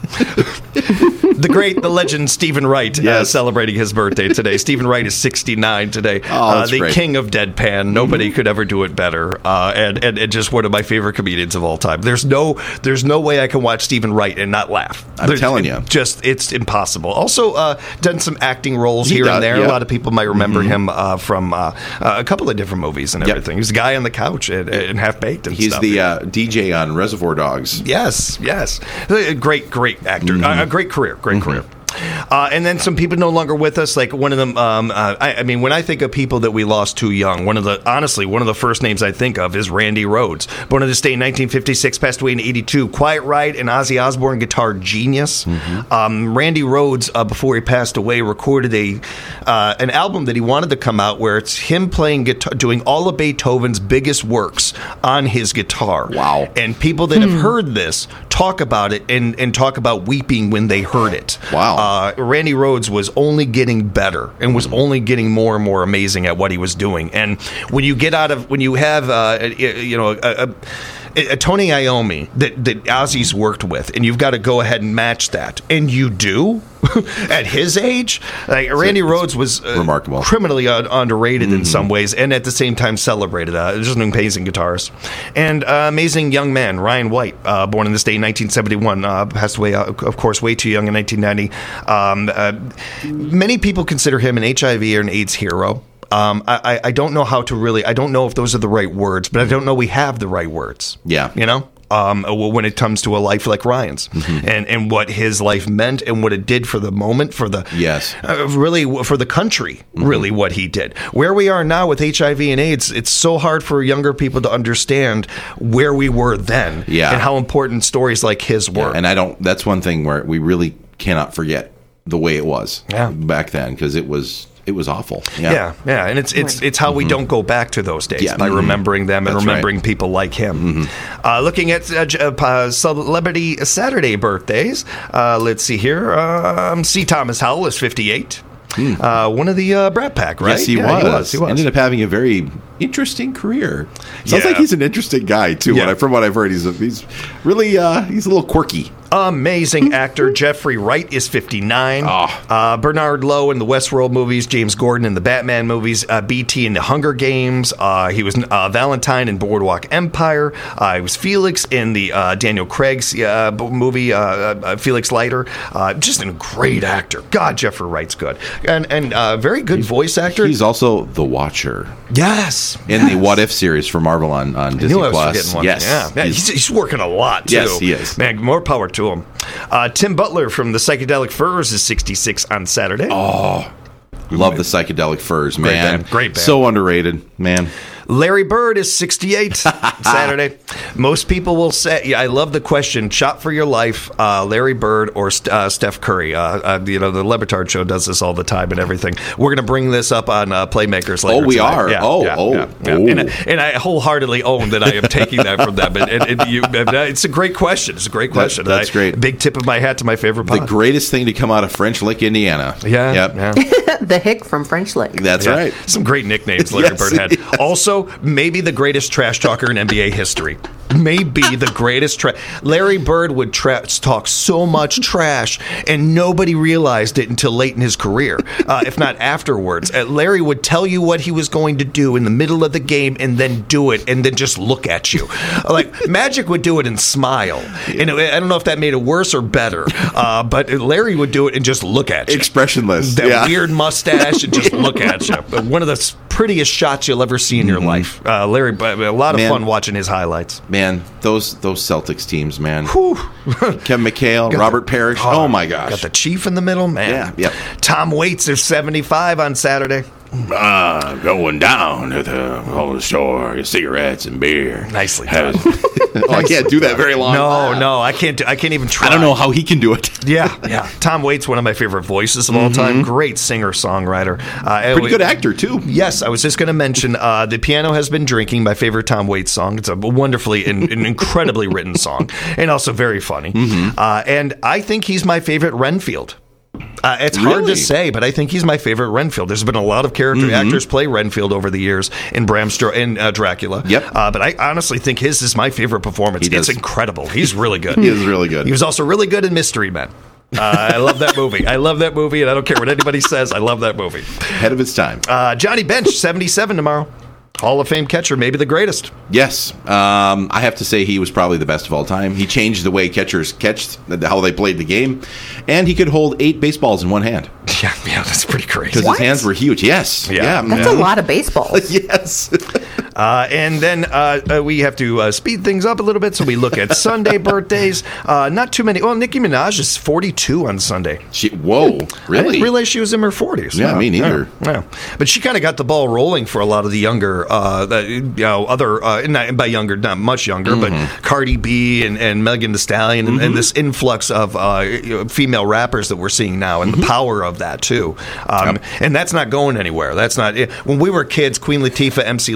[SPEAKER 1] The great, the legend, Stephen Wright, uh,
[SPEAKER 2] Yes.
[SPEAKER 1] celebrating his birthday today. Stephen Wright is sixty-nine today.
[SPEAKER 2] Oh,
[SPEAKER 1] uh,
[SPEAKER 2] that's
[SPEAKER 1] the
[SPEAKER 2] great.
[SPEAKER 1] king of deadpan. Nobody could ever do it better. Uh, and, and and just one of my favorite comedians of all time. There's no there's no way I can watch Stephen Wright and not laugh.
[SPEAKER 2] I'm
[SPEAKER 1] There's-
[SPEAKER 2] telling
[SPEAKER 1] it
[SPEAKER 2] you.
[SPEAKER 1] just it's impossible. Also, uh, done some acting roles
[SPEAKER 2] He
[SPEAKER 1] here
[SPEAKER 2] does,
[SPEAKER 1] and there.
[SPEAKER 2] yeah.
[SPEAKER 1] A lot of people might remember him uh, from uh, uh, a couple of different movies and
[SPEAKER 2] Yep.
[SPEAKER 1] everything. He's the guy on the couch and, and Half Baked and
[SPEAKER 2] He's
[SPEAKER 1] stuff.
[SPEAKER 2] the uh, D J on Reservoir Dogs.
[SPEAKER 1] Yes, yes. A great, great actor.
[SPEAKER 2] Mm-hmm.
[SPEAKER 1] Uh, a great career. Great career. Uh, and then some people no longer with us. Like one of them, um, uh, I, I mean, when I think of people that we lost too young, one of the honestly, one of the first names I think of is Randy Rhoads. Born in this state in nineteen fifty-six, passed away in eighty-two. Quiet Riot and Ozzy Osbourne guitar genius.
[SPEAKER 2] Mm-hmm.
[SPEAKER 1] Um, Randy Rhoads, uh, before he passed away, recorded a uh, an album that he wanted to come out where it's him playing guitar, doing all of Beethoven's biggest works on his guitar.
[SPEAKER 2] Wow.
[SPEAKER 1] And people that have heard this talk about it and, and talk about weeping when they heard it.
[SPEAKER 2] Wow.
[SPEAKER 1] Uh, Randy Rhoads was only getting better and was only getting more and more amazing at what he was doing. And when you get out of, when you have, uh, you know, a, a A Tony Iommi that, that Ozzy's worked with, and you've got to go ahead and match that, and you do at his age. Like Randy Rhoads was uh,
[SPEAKER 2] remarkable,
[SPEAKER 1] criminally uh, underrated
[SPEAKER 2] mm-hmm.
[SPEAKER 1] in some ways, and at the same time celebrated. Uh, just an amazing guitarist and uh, amazing young man, Ryan White, uh, born in this day in nineteen seventy-one, uh, passed away, uh, of course, way too young in nineteen ninety. Um, uh, many people consider him an H I V or an AIDS hero. Um, I, I don't know how to really, I don't know if those are the right words, but I don't know we have the right words.
[SPEAKER 2] Yeah.
[SPEAKER 1] You know? Um, when it comes to a life like Ryan's mm-hmm. and, and what his life meant and what it did for the moment, for the,
[SPEAKER 2] yes,
[SPEAKER 1] uh, really for the country, mm-hmm. really what he did. Where we are now with H I V and AIDS, it's so hard for younger people to understand where we were then
[SPEAKER 2] yeah.
[SPEAKER 1] and how important stories like his were.
[SPEAKER 2] Yeah, and I don't, that's one thing where we really cannot forget the way it was
[SPEAKER 1] yeah.
[SPEAKER 2] back then, because it was, It was awful. Yeah,
[SPEAKER 1] yeah, yeah. and it's it's it's how we don't go back to those days
[SPEAKER 2] yeah.
[SPEAKER 1] by
[SPEAKER 2] mm-hmm.
[SPEAKER 1] remembering them and
[SPEAKER 2] That's
[SPEAKER 1] remembering
[SPEAKER 2] right.
[SPEAKER 1] people like him.
[SPEAKER 2] Mm-hmm.
[SPEAKER 1] Uh, looking at uh, uh, celebrity Saturday birthdays, uh, let's see here. Um, C. Thomas Howell is fifty-eight. Mm. Uh, one of the uh, Brat Pack, right?
[SPEAKER 2] Yes, he,
[SPEAKER 1] yeah,
[SPEAKER 2] was.
[SPEAKER 1] he was. He was.
[SPEAKER 2] Ended up having a very interesting career. Sounds
[SPEAKER 1] yeah.
[SPEAKER 2] like he's an interesting guy too.
[SPEAKER 1] Yeah.
[SPEAKER 2] What I, from what I've heard, he's a, he's really uh, he's a little quirky.
[SPEAKER 1] Amazing actor Jeffrey Wright is fifty-nine.
[SPEAKER 2] Oh.
[SPEAKER 1] Uh, Bernard Lowe in the Westworld movies, James Gordon in the Batman movies, uh, B T in the Hunger Games. Uh, he was uh, Valentine in Boardwalk Empire. Uh, he was Felix in the uh, Daniel Craig's uh, movie, uh, uh, Felix Leiter. Uh, just a great actor. God, Jeffrey Wright's good. And and uh, very good
[SPEAKER 2] he's,
[SPEAKER 1] voice actor.
[SPEAKER 2] He's also the Watcher.
[SPEAKER 1] Yes.
[SPEAKER 2] In
[SPEAKER 1] yes.
[SPEAKER 2] the What If series for Marvel on, on Disney
[SPEAKER 1] I knew I was
[SPEAKER 2] Plus.
[SPEAKER 1] forgetting one.
[SPEAKER 2] Yes.
[SPEAKER 1] Yeah. yeah he's, he's working a lot, too.
[SPEAKER 2] Yes, he is.
[SPEAKER 1] Man, more power to him. Uh, Tim Butler from the Psychedelic Furs is sixty-six on Saturday.
[SPEAKER 2] Oh, love the Psychedelic Furs, man.
[SPEAKER 1] Great band. Great band.
[SPEAKER 2] So underrated, man.
[SPEAKER 1] Larry Bird is sixty-eight Saturday. Most people will say, yeah, I love the question, shot for your life, uh, Larry Bird or uh, Steph Curry. Uh, uh, you know, the Le Batard show does this all the time and everything. We're going to bring this up on uh, Playmakers later
[SPEAKER 2] Oh, we
[SPEAKER 1] tonight.
[SPEAKER 2] are?
[SPEAKER 1] Yeah,
[SPEAKER 2] oh,
[SPEAKER 1] yeah,
[SPEAKER 2] oh,
[SPEAKER 1] yeah, yeah.
[SPEAKER 2] oh.
[SPEAKER 1] And, and I wholeheartedly own that I am taking that from them. And, and, and you, it's a great question. It's a great question.
[SPEAKER 2] That, that's
[SPEAKER 1] I,
[SPEAKER 2] great.
[SPEAKER 1] Big tip of my hat to my favorite pod.
[SPEAKER 2] The greatest thing to come out of French Lick, Indiana.
[SPEAKER 1] Yeah.
[SPEAKER 2] Yep.
[SPEAKER 1] yeah.
[SPEAKER 3] The Hick from French Lick.
[SPEAKER 2] That's
[SPEAKER 1] Yeah.
[SPEAKER 2] right.
[SPEAKER 1] Some great nicknames Larry
[SPEAKER 2] Yes,
[SPEAKER 1] Bird had.
[SPEAKER 2] yes.
[SPEAKER 1] Also, maybe the greatest trash talker in N B A history. Maybe the greatest trash. Larry Bird would tra- talk so much trash, and nobody realized it until late in his career, uh, if not afterwards. Uh, Larry would tell you what he was going to do in the middle of the game, and then do it, and then just look at you. Like Magic would do it and smile, and it, I don't know if that made it worse or better. Uh, but Larry would do it and just look at you,
[SPEAKER 2] expressionless.
[SPEAKER 1] that
[SPEAKER 2] yeah.
[SPEAKER 1] weird mustache, and just look at you. One of the prettiest shots you'll ever see in your mm-hmm. life. Uh, Larry, a lot of
[SPEAKER 2] man,
[SPEAKER 1] fun watching his highlights.
[SPEAKER 2] Man, those those Celtics teams, man.
[SPEAKER 1] Whew.
[SPEAKER 2] Kevin McHale,
[SPEAKER 1] Got
[SPEAKER 2] Robert
[SPEAKER 1] the,
[SPEAKER 2] Parrish.
[SPEAKER 1] Oh,
[SPEAKER 2] Oh my gosh.
[SPEAKER 1] Got the Chief in the middle, man.
[SPEAKER 2] Yeah, yep.
[SPEAKER 1] Tom Waits is seventy-five on Saturday.
[SPEAKER 2] Uh, going down to the whole store, cigarettes and beer.
[SPEAKER 1] Nicely done.
[SPEAKER 2] oh, I can't do that very long.
[SPEAKER 1] No, no, I can't. Do, I can't even try.
[SPEAKER 2] I don't know how he can do it.
[SPEAKER 1] Yeah, yeah. Tom Waits, one of my favorite voices of all time. Great singer songwriter. Uh,
[SPEAKER 2] Pretty good actor too.
[SPEAKER 1] Yes, I was just going to mention uh, "The Piano Has Been Drinking," my favorite Tom Waits song. It's a wonderfully and an incredibly written song, and also very funny. Mm-hmm. Uh, and I think he's my favorite Renfield. Uh, it's hard
[SPEAKER 2] Really?
[SPEAKER 1] to say, but I think he's my favorite Renfield. There's been a lot of character
[SPEAKER 2] Mm-hmm.
[SPEAKER 1] actors play Renfield over the years in Bram Stoker and uh, Dracula.
[SPEAKER 2] Yep.
[SPEAKER 1] Uh, but I honestly think his is my favorite performance.
[SPEAKER 2] He does.
[SPEAKER 1] It's incredible. He's really good.
[SPEAKER 2] He is really good.
[SPEAKER 1] He was also really good in Mystery Men. Uh, I love that movie. I love that movie, and I don't care what anybody says. I love that movie.
[SPEAKER 2] Ahead of its time.
[SPEAKER 1] Uh, Johnny Bench, seventy-seven tomorrow. Hall of Fame catcher, maybe the greatest.
[SPEAKER 2] Yes. Um, I have to say he was probably the best of all time. He changed the way catchers catched, how they played the game, and he could hold eight baseballs in one hand.
[SPEAKER 1] Yeah, yeah, that's pretty crazy.
[SPEAKER 2] Because his hands were huge. Yes.
[SPEAKER 1] Yeah.
[SPEAKER 2] Yeah.
[SPEAKER 3] That's
[SPEAKER 2] man.
[SPEAKER 3] a lot of baseballs.
[SPEAKER 2] Yes.
[SPEAKER 1] Uh, and then uh, uh, we have to uh, speed things up a little bit, so we look at Sunday birthdays. Uh, not too many. Well, Nicki Minaj is forty-two on Sunday.
[SPEAKER 2] She, whoa,
[SPEAKER 1] I
[SPEAKER 2] really?
[SPEAKER 1] didn't realize she was in her forties.
[SPEAKER 2] Yeah, me neither.
[SPEAKER 1] Yeah, yeah. But she kind of got the ball rolling for a lot of the younger, uh, the, you know, other, uh, not by younger, not much younger,
[SPEAKER 2] Mm-hmm.
[SPEAKER 1] but Cardi B and, and Megan Thee Stallion and,
[SPEAKER 2] Mm-hmm.
[SPEAKER 1] and this influx of uh, you know, female rappers that we're seeing now, and
[SPEAKER 2] Mm-hmm.
[SPEAKER 1] the power of that too. Um,
[SPEAKER 2] Yep.
[SPEAKER 1] And that's not going anywhere. That's not when we were kids. Queen Latifah, M C Lyte, some of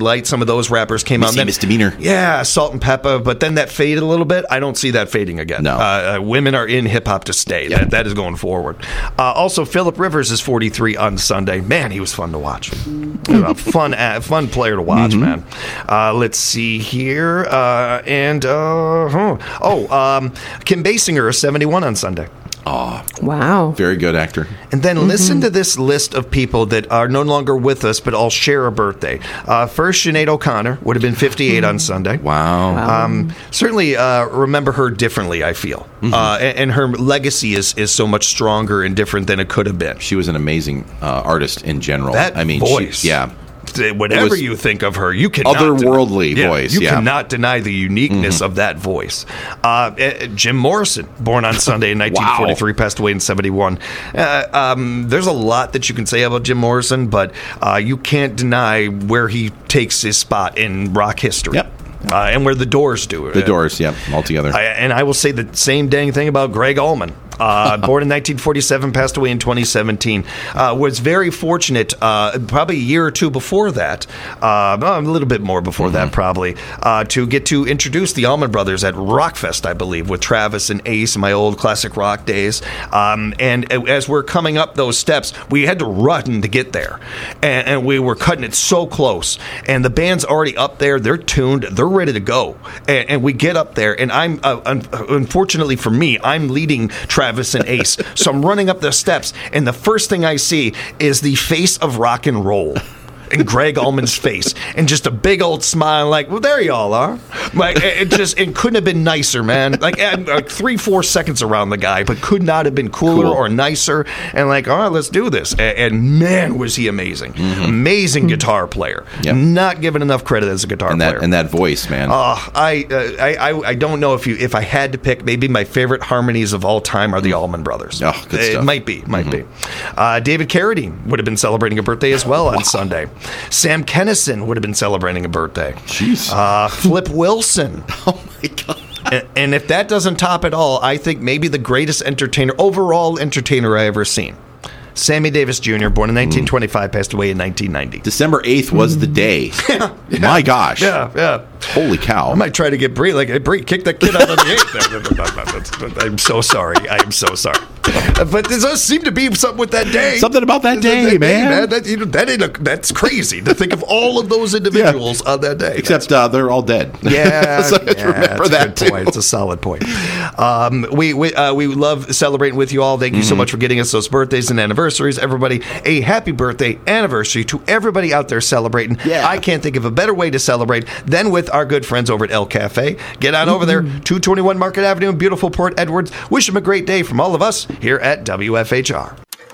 [SPEAKER 1] those rappers came out.
[SPEAKER 2] Missy Misdemeanor.
[SPEAKER 1] Yeah, Salt and Pepper, but then that faded a little bit. I don't see that fading again.
[SPEAKER 2] No.
[SPEAKER 1] Uh, uh, women are in hip-hop to stay.
[SPEAKER 2] Yeah.
[SPEAKER 1] That, that is going forward. Uh, also, Phillip Rivers is forty-three on Sunday. Man, he was fun to watch. A fun uh, fun player to watch,
[SPEAKER 2] Mm-hmm.
[SPEAKER 1] man. Uh, let's see here. Uh, and, uh, huh. oh, um, Kim Basinger is seventy-one on Sunday.
[SPEAKER 2] Oh,
[SPEAKER 3] Wow.
[SPEAKER 2] very good actor.
[SPEAKER 1] And then listen to this list of people that are no longer with us, but all share a birthday. Uh, first, Sinead O'Connor would have been fifty-eight on Sunday.
[SPEAKER 2] Wow.
[SPEAKER 3] Wow.
[SPEAKER 1] Um, certainly uh, remember her differently, I feel.
[SPEAKER 2] Mm-hmm.
[SPEAKER 1] Uh, and, and her legacy is, is so much stronger and different than it could have been.
[SPEAKER 2] She was an amazing uh, artist in general.
[SPEAKER 1] That
[SPEAKER 2] I mean,
[SPEAKER 1] voice.
[SPEAKER 2] She, yeah.
[SPEAKER 1] Whatever
[SPEAKER 2] was
[SPEAKER 1] you think of her, you cannot
[SPEAKER 2] otherworldly
[SPEAKER 1] deny,
[SPEAKER 2] voice,
[SPEAKER 1] You
[SPEAKER 2] yeah.
[SPEAKER 1] cannot deny the uniqueness
[SPEAKER 2] Mm-hmm.
[SPEAKER 1] of that voice. Uh, uh, Jim Morrison, born on Sunday in nineteen forty-three, passed away in seventy-one. Uh, um, there's a lot that you can say about Jim Morrison, but uh, you can't deny where he takes his spot in rock history.
[SPEAKER 2] Yep.
[SPEAKER 1] Uh, and where the Doors do.
[SPEAKER 2] The Doors, yeah, altogether.
[SPEAKER 1] I, and I will say the same dang thing about Greg Allman. Uh, born in nineteen forty-seven, passed away in twenty seventeen. Uh, was very fortunate, uh, probably a year or two before that, uh, a little bit more before mm-hmm. that probably, uh, to get to introduce the Allman Brothers at Rockfest, I believe, with Travis and Ace in my old classic rock days. Um, and as we're coming up those steps, we had to run to get there. And, and we were cutting it so close. And the band's already up there. They're tuned. They're ready to go. And, and we get up there. And I'm, uh, un- unfortunately for me, I'm leading Travis and Ace. So I'm running up the steps, and the first thing I see is the face of rock and roll. And Greg Allman's face, and just a big old smile, like, well, there y'all are. Like, it just, it couldn't have been nicer, man. Like, like three, four seconds around the guy, but could not have been cooler
[SPEAKER 2] Cool.
[SPEAKER 1] or nicer. And like, all right, let's do this. And, and man, was he amazing. Mm-hmm. Amazing mm-hmm. guitar player.
[SPEAKER 2] Yep.
[SPEAKER 1] Not given enough credit as a guitar
[SPEAKER 2] and that,
[SPEAKER 1] player.
[SPEAKER 2] And that voice, man.
[SPEAKER 1] Uh, I, uh, I, I, I don't know if you, if I had to pick, maybe my favorite harmonies of all time are the Allman Brothers.
[SPEAKER 2] Oh, good
[SPEAKER 1] it
[SPEAKER 2] stuff.
[SPEAKER 1] might be, might
[SPEAKER 2] Mm-hmm.
[SPEAKER 1] be. Uh, David Carradine would have been celebrating a birthday as well on Sunday. Sam Kennison would have been celebrating a birthday.
[SPEAKER 2] Jeez.
[SPEAKER 1] Uh, Flip Wilson.
[SPEAKER 2] Oh, my God.
[SPEAKER 1] And, and if that doesn't top it all, I think maybe the greatest entertainer, overall entertainer I ever seen. Sammy Davis Junior, born in nineteen twenty-five, passed away in nineteen ninety.
[SPEAKER 2] December eighth was the day.
[SPEAKER 1] Yeah, yeah.
[SPEAKER 2] My gosh.
[SPEAKER 1] Yeah, yeah.
[SPEAKER 2] Holy cow.
[SPEAKER 1] I might try to get Bree, like, hey, Bree, kick that kid out on the eighth. I'm so sorry. I am so sorry. But there does seem to be something with that day.
[SPEAKER 2] Something about that day,
[SPEAKER 1] that
[SPEAKER 2] man.
[SPEAKER 1] man. That, you know, that ain't a, that's crazy to think of all of those individuals yeah. on that day.
[SPEAKER 2] Except uh, they're all dead.
[SPEAKER 1] Yeah,
[SPEAKER 2] so
[SPEAKER 1] yeah
[SPEAKER 2] remember
[SPEAKER 1] that's
[SPEAKER 2] that
[SPEAKER 1] a good
[SPEAKER 2] too.
[SPEAKER 1] point. It's a solid point. Um, we we, uh, we love celebrating with you all. Thank you mm-hmm. so much for getting us those birthdays and anniversaries. Everybody, a happy birthday anniversary to everybody out there celebrating.
[SPEAKER 2] Yeah.
[SPEAKER 1] I can't think of a better way to celebrate than with our good friends over at El Cafe. Get on mm-hmm. over there, two twenty-one Market Avenue in beautiful Port Edwards. Wish them a great day from all of us here at W F H R.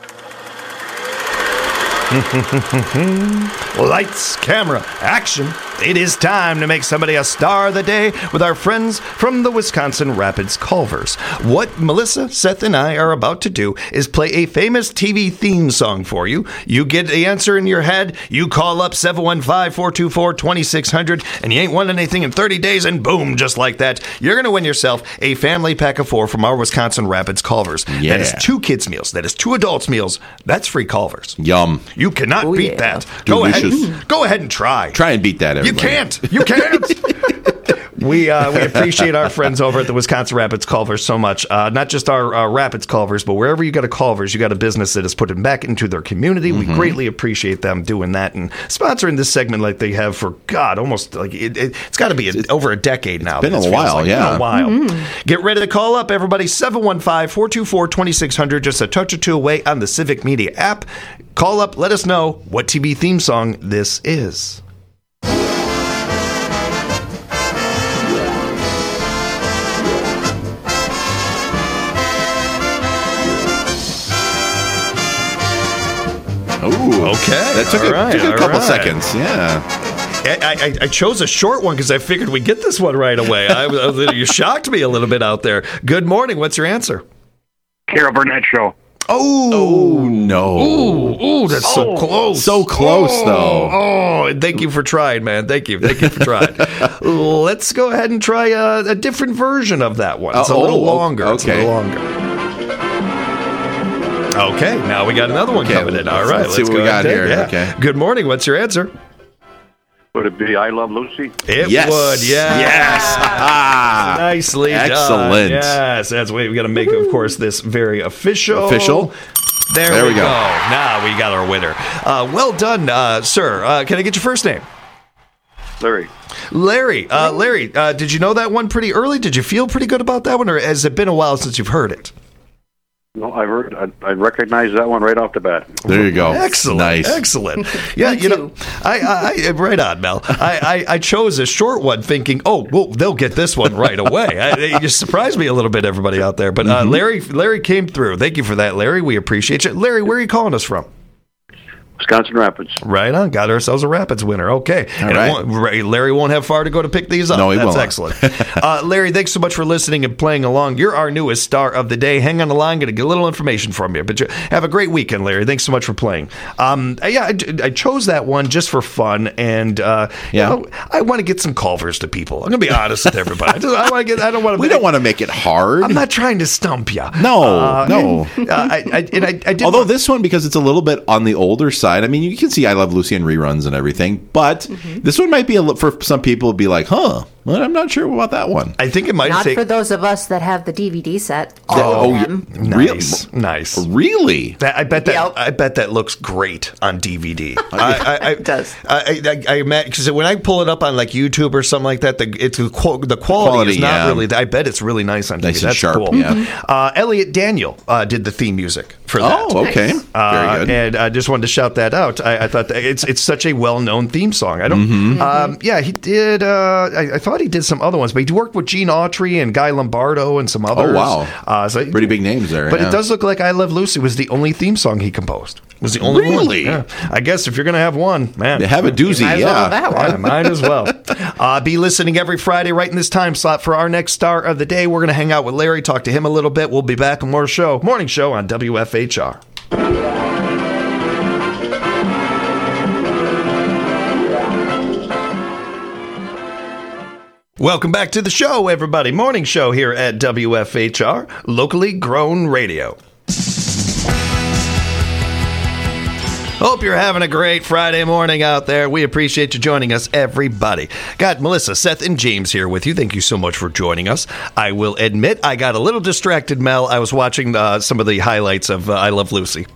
[SPEAKER 1] Lights, camera, action. It is time to make somebody a star of the day with our friends from the Wisconsin Rapids Culvers. What Melissa, Seth, and I are about to do is play a famous T V theme song for you. You get the answer in your head, you call up seven one five, four two four, two six zero zero, and you ain't won anything in thirty days, and boom, just like that, you're going to win yourself a family pack of four from our Wisconsin Rapids Culvers.
[SPEAKER 2] Yeah.
[SPEAKER 1] That is two kids' meals. That is two adults' meals. That's free Culvers.
[SPEAKER 2] Yum.
[SPEAKER 1] You cannot
[SPEAKER 3] Oh,
[SPEAKER 1] beat
[SPEAKER 3] yeah.
[SPEAKER 1] that. Go
[SPEAKER 2] Delicious.
[SPEAKER 1] ahead, go ahead and try.
[SPEAKER 2] Try and beat that, everybody.
[SPEAKER 1] You can't. You can't. we uh, we appreciate our friends over at the Wisconsin Rapids Culvers so much. Uh, not just our uh, Rapids Culvers, but wherever you got a Culvers, you got a business that is putting back into their community. Mm-hmm. We greatly appreciate them doing that and sponsoring this segment like they have for God, almost like it, it, it's got to be a, over a decade now.
[SPEAKER 2] Been a
[SPEAKER 1] It
[SPEAKER 2] while,
[SPEAKER 1] like.
[SPEAKER 2] yeah.
[SPEAKER 1] Been a while.
[SPEAKER 3] Mm-hmm.
[SPEAKER 1] Get ready to call up, everybody. seven one five, four two four, two six zero zero. Just a touch or two away on the Civic Media app. Call up. Let us know what T V theme song this is.
[SPEAKER 2] Ooh,
[SPEAKER 1] Okay.
[SPEAKER 2] That took,
[SPEAKER 1] All
[SPEAKER 2] a,
[SPEAKER 1] right,
[SPEAKER 2] took a
[SPEAKER 1] all
[SPEAKER 2] couple
[SPEAKER 1] right.
[SPEAKER 2] seconds. Yeah.
[SPEAKER 1] I, I, I chose a short one because I figured we'd get this one right away. I, I, you shocked me a little bit out there. Good morning. What's your answer?
[SPEAKER 4] Carol Burnett Show.
[SPEAKER 1] Oh,
[SPEAKER 2] Oh, no.
[SPEAKER 1] Ooh, ooh, that's so
[SPEAKER 4] Oh.
[SPEAKER 1] close.
[SPEAKER 2] So close,
[SPEAKER 1] oh,
[SPEAKER 2] though.
[SPEAKER 1] Oh, and thank you for trying, man. Thank you. Thank you for trying. Let's go ahead and try a, a different version of that one. It's a
[SPEAKER 2] Oh,
[SPEAKER 1] little
[SPEAKER 2] oh,
[SPEAKER 1] longer. It's a
[SPEAKER 2] okay.
[SPEAKER 1] little longer. Okay, now we got another one
[SPEAKER 2] Okay,
[SPEAKER 1] coming in. All
[SPEAKER 2] let's-
[SPEAKER 1] right,
[SPEAKER 2] let's see what
[SPEAKER 1] go
[SPEAKER 2] we
[SPEAKER 1] ahead
[SPEAKER 2] got
[SPEAKER 1] and-
[SPEAKER 2] here.
[SPEAKER 1] yeah.
[SPEAKER 2] Okay.
[SPEAKER 1] Good morning. What's your answer?
[SPEAKER 4] Would it be I Love Lucy?
[SPEAKER 1] It
[SPEAKER 2] Yes.
[SPEAKER 1] would, yeah.
[SPEAKER 2] Yes. Ah.
[SPEAKER 1] Nicely done.
[SPEAKER 2] Excellent.
[SPEAKER 1] Yes, that's way we got to make, of course, this very official.
[SPEAKER 2] Official.
[SPEAKER 1] There,
[SPEAKER 2] There
[SPEAKER 1] we,
[SPEAKER 2] we
[SPEAKER 1] go.
[SPEAKER 2] go.
[SPEAKER 1] Now we got our winner. Uh, well done, uh, sir. Uh, can I get your first name?
[SPEAKER 4] Larry.
[SPEAKER 1] Larry. Uh, Larry, uh, did you know that one pretty early? Did you feel pretty good about that one, or has it been a while since you've heard it?
[SPEAKER 4] No, I've heard. I, I recognize that one right off the bat.
[SPEAKER 2] There you go.
[SPEAKER 1] Excellent,
[SPEAKER 2] Nice.
[SPEAKER 1] excellent. Yeah,
[SPEAKER 3] Me
[SPEAKER 1] you know,
[SPEAKER 3] too.
[SPEAKER 1] I, I, I right on, Mel. I, I, I chose a short one, thinking, oh, well, they'll get this one right away. I, you just surprised me a little bit, everybody out there. But uh,
[SPEAKER 2] Mm-hmm.
[SPEAKER 1] Larry, Larry came through. Thank you for that, Larry. We appreciate you, Larry. Where are you calling us from?
[SPEAKER 4] Wisconsin Rapids.
[SPEAKER 1] Right on. Got ourselves a Rapids winner. Okay.
[SPEAKER 2] All
[SPEAKER 1] And it
[SPEAKER 2] right.
[SPEAKER 1] won't- Ray- Larry won't have far to go to pick these up.
[SPEAKER 2] No, he
[SPEAKER 1] That's
[SPEAKER 2] won't.
[SPEAKER 1] excellent. uh, Larry, thanks so much for listening and playing along. You're our newest star of the day. Hang on the line. Going to get a little information from you. But you, have a great weekend, Larry. Thanks so much for playing. Um, yeah, I, I chose that one just for fun. And, uh,
[SPEAKER 2] Yeah.
[SPEAKER 1] you know, I want to get some Culvers to people. I'm going to be honest with everybody. I, just, I want to get, I don't want to
[SPEAKER 2] We don't want to make it hard.
[SPEAKER 1] I'm not trying to stump you.
[SPEAKER 2] No, no.
[SPEAKER 1] And, uh, I, I, and I, I did
[SPEAKER 2] Although
[SPEAKER 1] want-
[SPEAKER 2] this one, because it's a little bit on the older side, I mean, you can see I Love Lucy and reruns and everything, but
[SPEAKER 3] Mm-hmm.
[SPEAKER 2] this one might be a li- for some people be like, huh, well, I'm not sure about that one.
[SPEAKER 1] I think it might
[SPEAKER 3] Not
[SPEAKER 1] take.
[SPEAKER 3] for those of us that have the D V D set. All
[SPEAKER 2] Oh,
[SPEAKER 3] of
[SPEAKER 2] yeah.
[SPEAKER 3] them.
[SPEAKER 1] Nice, nice.
[SPEAKER 2] Really?
[SPEAKER 1] That, I bet that
[SPEAKER 3] Yep.
[SPEAKER 1] I bet that looks great on D V D. I, I, I,
[SPEAKER 3] It does.
[SPEAKER 1] I, I, I because when I pull it up on like YouTube or something like that, the it's the, qual- the quality,
[SPEAKER 2] Quality,
[SPEAKER 1] is not
[SPEAKER 2] yeah.
[SPEAKER 1] really. I bet it's really nice on
[SPEAKER 2] Nice
[SPEAKER 1] T V.
[SPEAKER 2] and
[SPEAKER 1] That's
[SPEAKER 2] sharp,
[SPEAKER 1] cool.
[SPEAKER 2] yeah.
[SPEAKER 1] Uh, Elliot Daniel uh, did the theme music for that.
[SPEAKER 2] Oh, okay.
[SPEAKER 3] Nice.
[SPEAKER 1] Uh,
[SPEAKER 2] Very good.
[SPEAKER 1] And I just wanted to shout that out. I, I thought that it's it's such a well known theme song. I don't.
[SPEAKER 2] Mm-hmm.
[SPEAKER 1] Um, yeah, he did. Uh, I, I thought he did some other ones, but he worked with Gene Autry and Guy Lombardo and some others.
[SPEAKER 2] Oh, wow.
[SPEAKER 1] Uh, so
[SPEAKER 2] Pretty big names there.
[SPEAKER 1] But
[SPEAKER 2] yeah.
[SPEAKER 1] it does look like I Love Lucy was the only theme song he composed. It was the only
[SPEAKER 2] Really?
[SPEAKER 1] one. Yeah. I guess if you're going to have one, man.
[SPEAKER 2] They have a doozy,
[SPEAKER 3] Might as well
[SPEAKER 2] yeah.
[SPEAKER 3] have that one.
[SPEAKER 1] Yeah, might as well. Uh, be listening every Friday right in this time slot for our next star of the day. We're going to hang out with Larry, talk to him a little bit. We'll be back with more show, morning show on W F H R. Welcome back to the show, everybody. Morning show here at W F H R, locally grown radio. Hope you're having a great Friday morning out there. We appreciate you joining us, everybody. Got Melissa, Seth, and James here with you. Thank you so much for joining us. I will admit I got a little distracted, Mel. I was watching uh, some of the highlights of uh, I Love Lucy.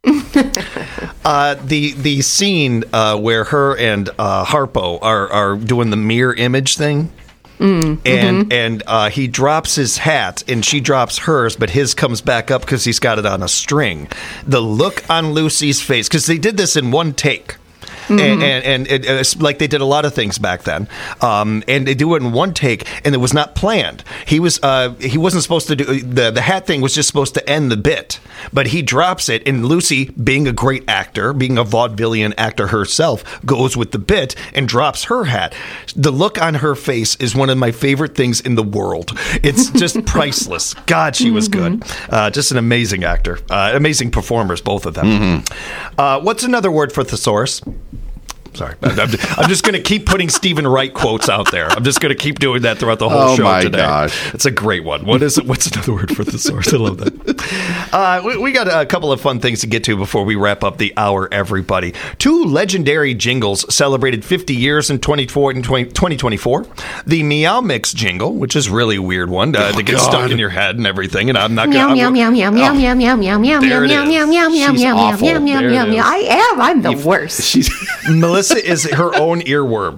[SPEAKER 1] uh, the the scene uh, where her and uh, Harpo are, are doing the mirror image thing. Mm, and mm-hmm. and uh, he drops his hat and she drops hers, but his comes back up because he's got it on a string. The look on Lucy's face, because they did this in one take. Mm-hmm. And, and, and it, it's like they did a lot of things back then, um, and they do it in one take, and it was not planned. He was uh, he wasn't supposed to do the the hat thing was just supposed to end the bit, but he drops it, and Lucy, being a great actor, being a vaudevillian actor herself, goes with the bit and drops her hat. The look on her face is one of my favorite things in the world. It's just priceless. God, she was good. Uh, just an amazing actor, uh, amazing performers, both of them. Mm-hmm. Uh, what's another word for thesaurus? Sorry, I'm, I'm just going to keep putting Stephen Wright quotes out there. I'm just going to keep doing that throughout the whole
[SPEAKER 2] oh
[SPEAKER 1] show
[SPEAKER 2] my
[SPEAKER 1] today.
[SPEAKER 2] Gosh.
[SPEAKER 1] It's a great one. What is it? What's another word for thesaurus? I love that. Uh, we, we got a couple of fun things to get to before we wrap up the hour, everybody. Two legendary jingles celebrated fifty years in twenty twenty-four. The Meow Mix jingle, which is really a weird one uh,
[SPEAKER 2] Oh,
[SPEAKER 1] to get
[SPEAKER 2] God.
[SPEAKER 1] stuck in your head and everything. And I'm not
[SPEAKER 3] Meow
[SPEAKER 1] going
[SPEAKER 3] meow meow meow meow
[SPEAKER 1] Oh,
[SPEAKER 3] meow meow meow meow meow
[SPEAKER 1] there it
[SPEAKER 3] meow
[SPEAKER 1] is.
[SPEAKER 3] meow meow meow
[SPEAKER 2] She's
[SPEAKER 3] meow
[SPEAKER 2] awful.
[SPEAKER 3] meow meow
[SPEAKER 1] There
[SPEAKER 3] meow
[SPEAKER 1] it
[SPEAKER 3] meow.
[SPEAKER 1] is.
[SPEAKER 3] I am. I'm the worst.
[SPEAKER 2] She's
[SPEAKER 1] Melissa is her own earworm.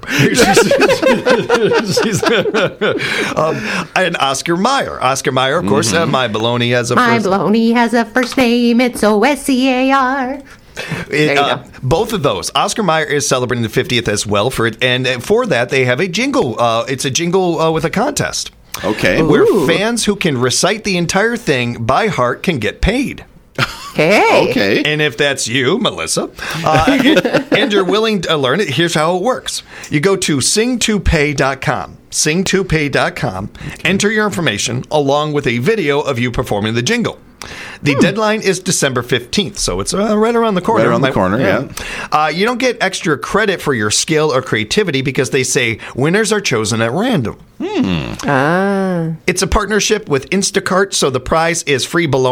[SPEAKER 1] She's, she's, um, and Oscar Mayer. Oscar Mayer, of course, uh, My Baloney has a
[SPEAKER 3] My
[SPEAKER 1] first.
[SPEAKER 3] baloney has a first name. It's O S C A R.
[SPEAKER 1] It,
[SPEAKER 3] There you
[SPEAKER 1] uh,
[SPEAKER 3] go.
[SPEAKER 1] both of those. Oscar Mayer is celebrating the fiftieth as well for it, and uh, for that they have a jingle. Uh, it's a jingle uh, with a contest
[SPEAKER 2] okay.
[SPEAKER 1] where
[SPEAKER 3] Ooh.
[SPEAKER 1] fans who can recite the entire thing by heart can get paid.
[SPEAKER 3] Hey.
[SPEAKER 2] Okay.
[SPEAKER 1] And if that's you, Melissa, uh, and, and you're willing to learn it, here's how it works. You go to sing to pay dot com. sing to pay dot com. Enter your information along with a video of you performing the jingle. The
[SPEAKER 2] Hmm.
[SPEAKER 1] deadline is December fifteenth, so it's uh, right around the corner.
[SPEAKER 2] Right around the corner, yeah.
[SPEAKER 1] Uh, you don't get extra credit for your skill or creativity because they say winners are chosen at random.
[SPEAKER 3] Ah.
[SPEAKER 1] It's a partnership with Instacart, so the prize is free bologna,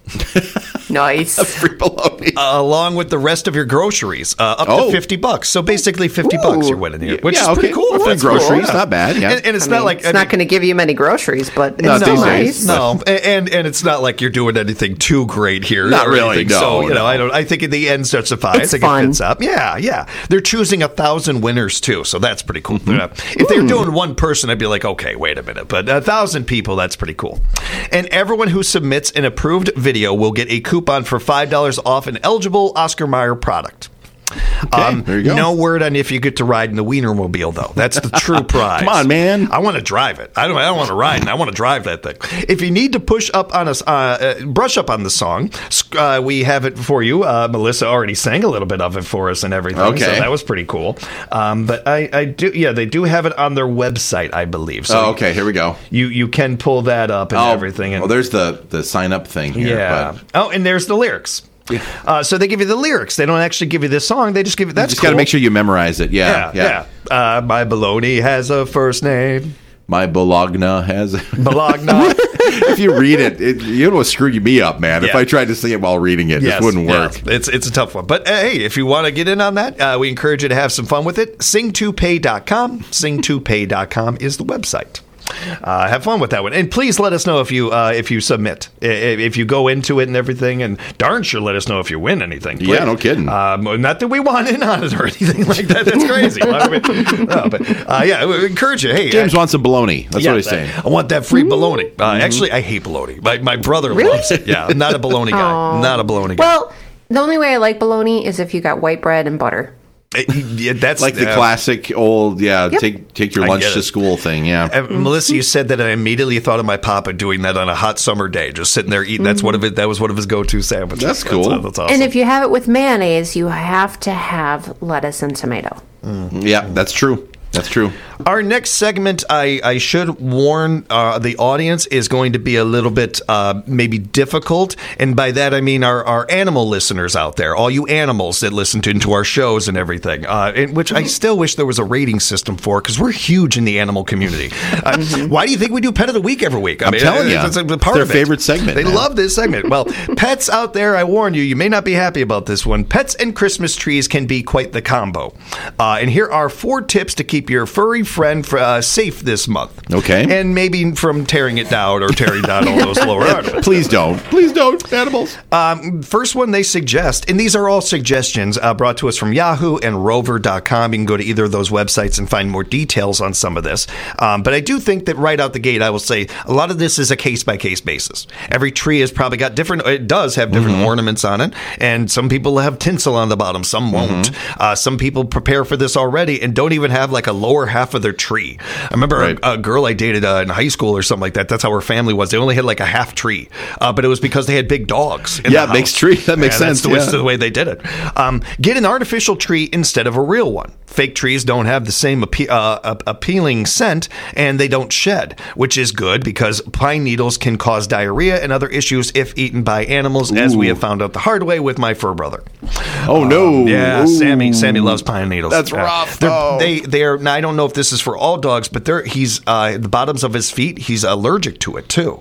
[SPEAKER 3] Nice.
[SPEAKER 2] Free bologna.
[SPEAKER 1] Uh, along with the rest of your groceries, uh, up
[SPEAKER 2] Oh.
[SPEAKER 1] to fifty bucks. So basically fifty bucks you're winning here, which
[SPEAKER 2] yeah,
[SPEAKER 1] is
[SPEAKER 2] okay.
[SPEAKER 1] pretty cool.
[SPEAKER 2] Well,
[SPEAKER 1] That's
[SPEAKER 2] groceries,
[SPEAKER 1] cool.
[SPEAKER 2] not bad. Yeah.
[SPEAKER 1] And, and it's
[SPEAKER 3] I
[SPEAKER 1] not
[SPEAKER 3] mean,
[SPEAKER 1] like
[SPEAKER 3] it's
[SPEAKER 1] I
[SPEAKER 3] not
[SPEAKER 1] mean,
[SPEAKER 3] going to give you many groceries, but
[SPEAKER 2] No,
[SPEAKER 3] it's
[SPEAKER 2] these
[SPEAKER 3] still
[SPEAKER 2] days,
[SPEAKER 3] nice.
[SPEAKER 1] No, and and it's not like you're doing anything too great here.
[SPEAKER 2] Not
[SPEAKER 1] or
[SPEAKER 2] really,
[SPEAKER 1] anything.
[SPEAKER 2] no,
[SPEAKER 1] So you know,
[SPEAKER 2] no.
[SPEAKER 1] I don't. I think in the end justifies.
[SPEAKER 3] It's
[SPEAKER 1] I think
[SPEAKER 3] fun.
[SPEAKER 1] it fits up. Yeah, yeah. They're choosing a thousand winners too, so that's pretty cool.
[SPEAKER 2] Mm-hmm.
[SPEAKER 1] Yeah. If they're doing one person, I'd be like, okay, wait a minute, but a thousand people, that's pretty cool. And everyone who submits an approved video will get a coupon for five dollars off an eligible Oscar Mayer product.
[SPEAKER 2] Okay, there you go.
[SPEAKER 1] No word on if you get to ride in the Wienermobile, though. That's the true prize.
[SPEAKER 2] Come on, man.
[SPEAKER 1] I want to drive it. I don't. I don't want to ride. And I want to drive that thing. If you need to push up on us, uh, uh, brush up on the song, uh, we have it for you. Uh, Melissa already sang a little bit of it for us and everything.
[SPEAKER 2] Okay.
[SPEAKER 1] So that was pretty cool. Um, but I, I do. Yeah, they do have it on their website, I believe. So
[SPEAKER 2] Oh, okay. Here we go.
[SPEAKER 1] You you can pull that up and everything. And
[SPEAKER 2] well, there's the the sign up thing here.
[SPEAKER 1] yeah.
[SPEAKER 2] But
[SPEAKER 1] Oh, and there's the lyrics. Uh, so they give you the lyrics. They don't actually give you the song. They just give you.
[SPEAKER 2] you
[SPEAKER 1] That's
[SPEAKER 2] just got to
[SPEAKER 1] cool.
[SPEAKER 2] make sure you memorize it. Yeah.
[SPEAKER 1] Yeah, yeah. Uh, my baloney has a first name.
[SPEAKER 2] My Bologna has.
[SPEAKER 1] Bologna.
[SPEAKER 2] If you read it, it you know, screw me up, man. If
[SPEAKER 1] Yeah.
[SPEAKER 2] I tried to sing it while reading it,
[SPEAKER 1] Yes,
[SPEAKER 2] it wouldn't work.
[SPEAKER 1] yeah. It's it's a tough one. But uh, hey, if you want to get in on that, uh, we encourage you to have some fun with it. sing to pay dot com. sing to pay dot com is the website. Uh, have fun with that one, and please let us know if you uh, if you submit, I- if you go into it and everything, and darn sure let us know if you win anything. Please.
[SPEAKER 2] Yeah, no kidding.
[SPEAKER 1] Um, not that we want in on it or anything like that. That's crazy. I mean, no, but uh, yeah, we encourage you. Hey,
[SPEAKER 2] James
[SPEAKER 1] I,
[SPEAKER 2] wants some bologna. That's
[SPEAKER 1] yeah,
[SPEAKER 2] what he's saying.
[SPEAKER 1] I want that free bologna. Uh, Actually, I hate bologna. My, my brother
[SPEAKER 3] Really?
[SPEAKER 1] loves it. Yeah, I'm not a bologna guy.
[SPEAKER 3] Aw.
[SPEAKER 1] Not a bologna guy.
[SPEAKER 3] Well, the only way I like bologna is if you got white bread and butter.
[SPEAKER 1] It- yeah, that's
[SPEAKER 2] Like the
[SPEAKER 1] uh,
[SPEAKER 2] classic old, yeah,
[SPEAKER 3] Yep.
[SPEAKER 2] take take your
[SPEAKER 1] I
[SPEAKER 2] lunch
[SPEAKER 1] get
[SPEAKER 2] to
[SPEAKER 1] it.
[SPEAKER 2] school thing. Yeah.
[SPEAKER 1] Uh, Melissa, you said that I immediately thought of my papa doing that on a hot summer day, just sitting there eating. That's one of it. That was one of his go-to sandwiches.
[SPEAKER 2] That's cool.
[SPEAKER 1] That's, that's awesome.
[SPEAKER 3] And if you have it with mayonnaise, you have to have lettuce and tomato.
[SPEAKER 2] Yeah, that's true. That's true.
[SPEAKER 1] Our next segment, I, I should warn uh, the audience, is going to be a little bit uh, maybe difficult. And by that, I mean our, our animal listeners out there, all you animals that listen to into our shows and everything, uh, and, which I still wish there was a rating system for, because we're huge in the animal community. Uh, why do you think we do Pet of the Week every week? I
[SPEAKER 2] I'm telling you,
[SPEAKER 1] it's a
[SPEAKER 2] it's
[SPEAKER 1] part
[SPEAKER 2] their
[SPEAKER 1] of it.
[SPEAKER 2] favorite segment,
[SPEAKER 1] They
[SPEAKER 2] man.
[SPEAKER 1] love this segment. Well, pets out there, I warn you, you may not be happy about this one. Pets and Christmas trees can be quite the combo. Uh, and here are four tips to keep your furry friend uh, safe this month.
[SPEAKER 2] Okay.
[SPEAKER 1] And maybe from tearing it down or tearing down all those lower ornaments.
[SPEAKER 2] Please don't. Please don't, animals.
[SPEAKER 1] Um, first one they suggest, and these are all suggestions uh, brought to us from Yahoo and Rover dot com. You can go to either of those websites and find more details on some of this. Um, but I do think that right out the gate, I will say a lot of this is a case by case basis. Every tree has probably got different, it does have different
[SPEAKER 2] Mm-hmm.
[SPEAKER 1] ornaments on it, and some people have tinsel on the bottom, some won't.
[SPEAKER 2] Mm-hmm.
[SPEAKER 1] Uh, some people prepare for this already and don't even have like a lower half of their tree. I remember
[SPEAKER 2] Right.
[SPEAKER 1] a, a girl I dated uh, in high school or something like that. That's how her family was. They only had like a half tree, uh, but it was because they had big dogs. In
[SPEAKER 2] Yeah,
[SPEAKER 1] the
[SPEAKER 2] it makes
[SPEAKER 1] house.
[SPEAKER 2] tree- that makes
[SPEAKER 1] Yeah, that's
[SPEAKER 2] sense,
[SPEAKER 1] the, way-
[SPEAKER 2] yeah.
[SPEAKER 1] the way they did it. Um, get an artificial tree instead of a real one. Fake trees don't have the same appe- uh, uh, appealing scent, and they don't shed, which is good because pine needles can cause diarrhea and other issues if eaten by animals, as we
[SPEAKER 2] Ooh.
[SPEAKER 1] have found out the hard way with my fur brother.
[SPEAKER 2] Oh no.
[SPEAKER 1] Yeah,
[SPEAKER 2] Ooh.
[SPEAKER 1] Sammy. Sammy loves pine needles.
[SPEAKER 2] That's
[SPEAKER 1] Yeah.
[SPEAKER 2] rough,
[SPEAKER 1] They're,
[SPEAKER 2] though.
[SPEAKER 1] they they are. Now I don't know if this is for all dogs, but they're he's uh, the bottoms of his feet. He's allergic to it too.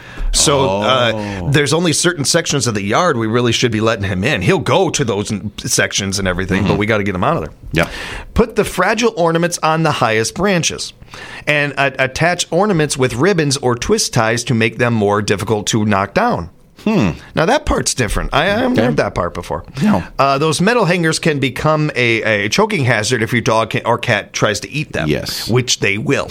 [SPEAKER 1] So
[SPEAKER 2] Oh.
[SPEAKER 1] uh, there's only certain sections of the yard we really should be letting him in. He'll go to those n- sections and everything,
[SPEAKER 2] Mm-hmm.
[SPEAKER 1] but we got to get him out of there.
[SPEAKER 2] Yep.
[SPEAKER 1] Put the fragile ornaments on the highest branches, and uh, attach ornaments with ribbons or twist ties to make them more difficult to knock down. Hmm. Now that part's different. I, I haven't
[SPEAKER 2] Okay.
[SPEAKER 1] heard that part before.
[SPEAKER 2] No.
[SPEAKER 1] Uh, those metal hangers can become a, a choking hazard if your dog can, or cat tries to eat them.
[SPEAKER 2] Yes.
[SPEAKER 1] which they will.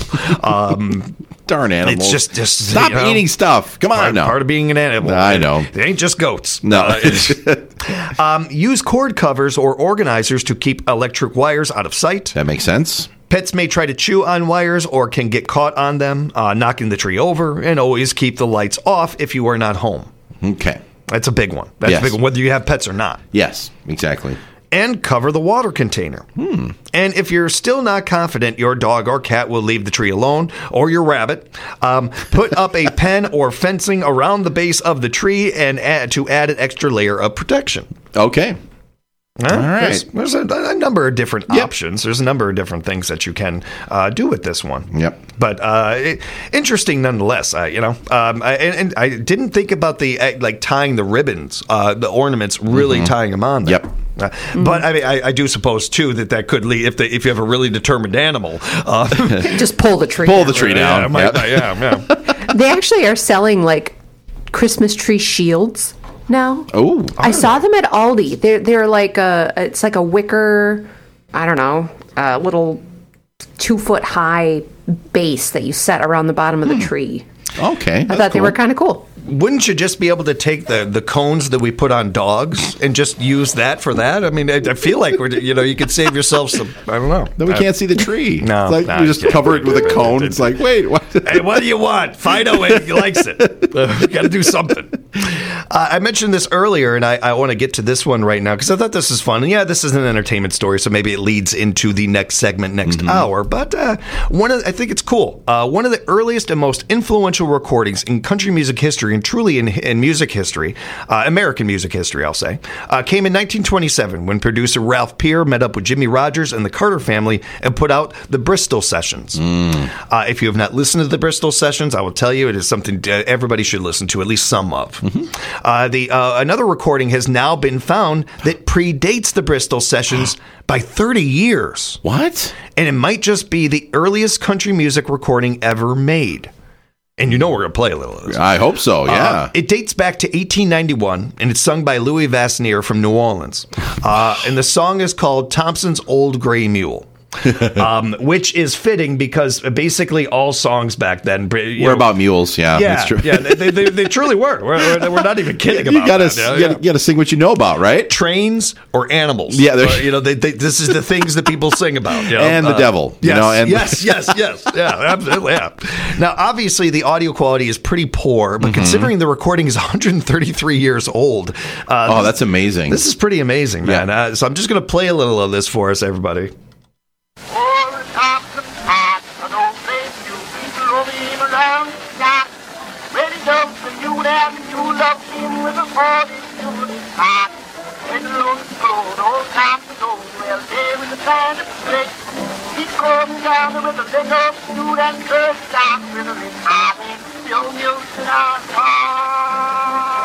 [SPEAKER 1] Um,
[SPEAKER 2] Darn animals.
[SPEAKER 1] it's just just
[SPEAKER 2] Stop
[SPEAKER 1] you know,
[SPEAKER 2] eating stuff. Come on
[SPEAKER 1] part,
[SPEAKER 2] now.
[SPEAKER 1] part of being an animal.
[SPEAKER 2] I know.
[SPEAKER 1] It ain't just goats.
[SPEAKER 2] No.
[SPEAKER 1] Uh, it's- um, use cord covers or organizers to keep electric wires out of sight.
[SPEAKER 2] That makes sense.
[SPEAKER 1] Pets may try to chew on wires or can get caught on them, uh, knocking the tree over. And always keep the lights off if you are not home.
[SPEAKER 2] Okay.
[SPEAKER 1] That's a big one. That's
[SPEAKER 2] Yes.
[SPEAKER 1] a big one, whether you have pets or not.
[SPEAKER 2] Yes, exactly.
[SPEAKER 1] And cover the water container. Hmm. And if you're still not confident your dog or cat will leave the tree alone, or your rabbit, um, put up a pen or fencing around the base of the tree and add, to add an extra layer of protection.
[SPEAKER 2] Okay.
[SPEAKER 1] Uh,
[SPEAKER 2] All right.
[SPEAKER 1] There's, there's a, a number of different
[SPEAKER 2] Yep.
[SPEAKER 1] options. There's a number of different things that you can uh, do with this one.
[SPEAKER 2] Yep.
[SPEAKER 1] But uh, it, interesting nonetheless. Uh, you know, um, I, and, and I didn't think about the uh, like tying the ribbons, uh, the ornaments, really
[SPEAKER 2] Mm-hmm.
[SPEAKER 1] tying them on there.
[SPEAKER 2] Yep.
[SPEAKER 1] Uh, But I mean, I, I do suppose too that that could lead if the, if you have a really determined animal. Uh,
[SPEAKER 3] Just pull the tree.
[SPEAKER 2] Pull
[SPEAKER 3] down.
[SPEAKER 2] the tree
[SPEAKER 1] yeah,
[SPEAKER 2] down.
[SPEAKER 1] might-
[SPEAKER 2] Yep.
[SPEAKER 1] yeah, yeah.
[SPEAKER 3] They actually are selling like Christmas tree shields now.
[SPEAKER 2] Oh,
[SPEAKER 3] I saw them at Aldi. They're they're like a it's like a wicker, I don't know, a little two foot high base that you set around the bottom of the tree.
[SPEAKER 2] okay.
[SPEAKER 3] I thought they were kind of cool.
[SPEAKER 1] Wouldn't you just be able to take the, the cones that we put on dogs and just use that for that? I mean, I, I feel like we're you know you could save yourself some. I don't know.
[SPEAKER 2] Then we can't see the tree.
[SPEAKER 1] No,
[SPEAKER 2] it's like
[SPEAKER 1] no,
[SPEAKER 2] we just
[SPEAKER 1] yeah.
[SPEAKER 2] cover it with a cone. It's like, wait, what?
[SPEAKER 1] Hey, what do you want? Fido he likes it. Uh, Got to do something. Uh, I mentioned this earlier, and I, I want to get to this one right now because I thought this is fun. And yeah, this is an entertainment story, so maybe it leads into the next segment next hour. But uh, one of I think it's cool. Uh, one of the earliest and most influential recordings in country music history, and truly in, in music history, uh, American music history, I'll say, uh, came in nineteen twenty-seven when producer Ralph Peer met up with Jimmy Rogers and the Carter family and put out the Bristol Sessions. Uh, if you have not listened to the Bristol Sessions, I will tell you it is something uh, everybody should listen to, at least some of. Uh, the uh, another recording has now been found that predates the Bristol Sessions by thirty years,
[SPEAKER 2] What?
[SPEAKER 1] and it might just be the earliest country music recording ever made. And you know we're going to play a little of this.
[SPEAKER 2] I hope so. Yeah.
[SPEAKER 1] Uh, it dates back to eighteen ninety-one, and it's sung by Louis Vassinier from New Orleans. Uh, and the song is called Thompson's Old Gray Mule. um, which is fitting because basically all songs back then you
[SPEAKER 2] We're
[SPEAKER 1] know,
[SPEAKER 2] about mules. Yeah.
[SPEAKER 1] yeah,
[SPEAKER 2] That's true.
[SPEAKER 1] yeah, they, they, they truly were. We're, we're not even kidding
[SPEAKER 2] you
[SPEAKER 1] about
[SPEAKER 2] gotta,
[SPEAKER 1] that. Yeah,
[SPEAKER 2] you, gotta,
[SPEAKER 1] yeah.
[SPEAKER 2] you gotta sing what you know about, right?
[SPEAKER 1] Trains or animals.
[SPEAKER 2] Yeah, they're-
[SPEAKER 1] Uh, you know, they, they, this is the things that people sing about. You know?
[SPEAKER 2] And the
[SPEAKER 1] Uh,
[SPEAKER 2] devil, you
[SPEAKER 1] Yes,
[SPEAKER 2] know, and-
[SPEAKER 1] yes, yes, yes. Yeah, absolutely. Yeah. Now, obviously, the audio quality is pretty poor, but considering the recording is one hundred thirty-three years old, uh,
[SPEAKER 2] Oh,
[SPEAKER 1] this,
[SPEAKER 2] that's amazing.
[SPEAKER 1] this is pretty amazing, man.
[SPEAKER 2] Yeah.
[SPEAKER 1] Uh, so I'm just going to play a little of this for us, everybody.
[SPEAKER 5] Old Thompson Pat, an old face, you people over him around the shop. Ready down for you there, you love him with a forty shooting heart. When the load is blown, old Thompson goes, well, there in the band of straight. He comes down with a leg up, shoot and curse down, with a ring hard in the old news in our car.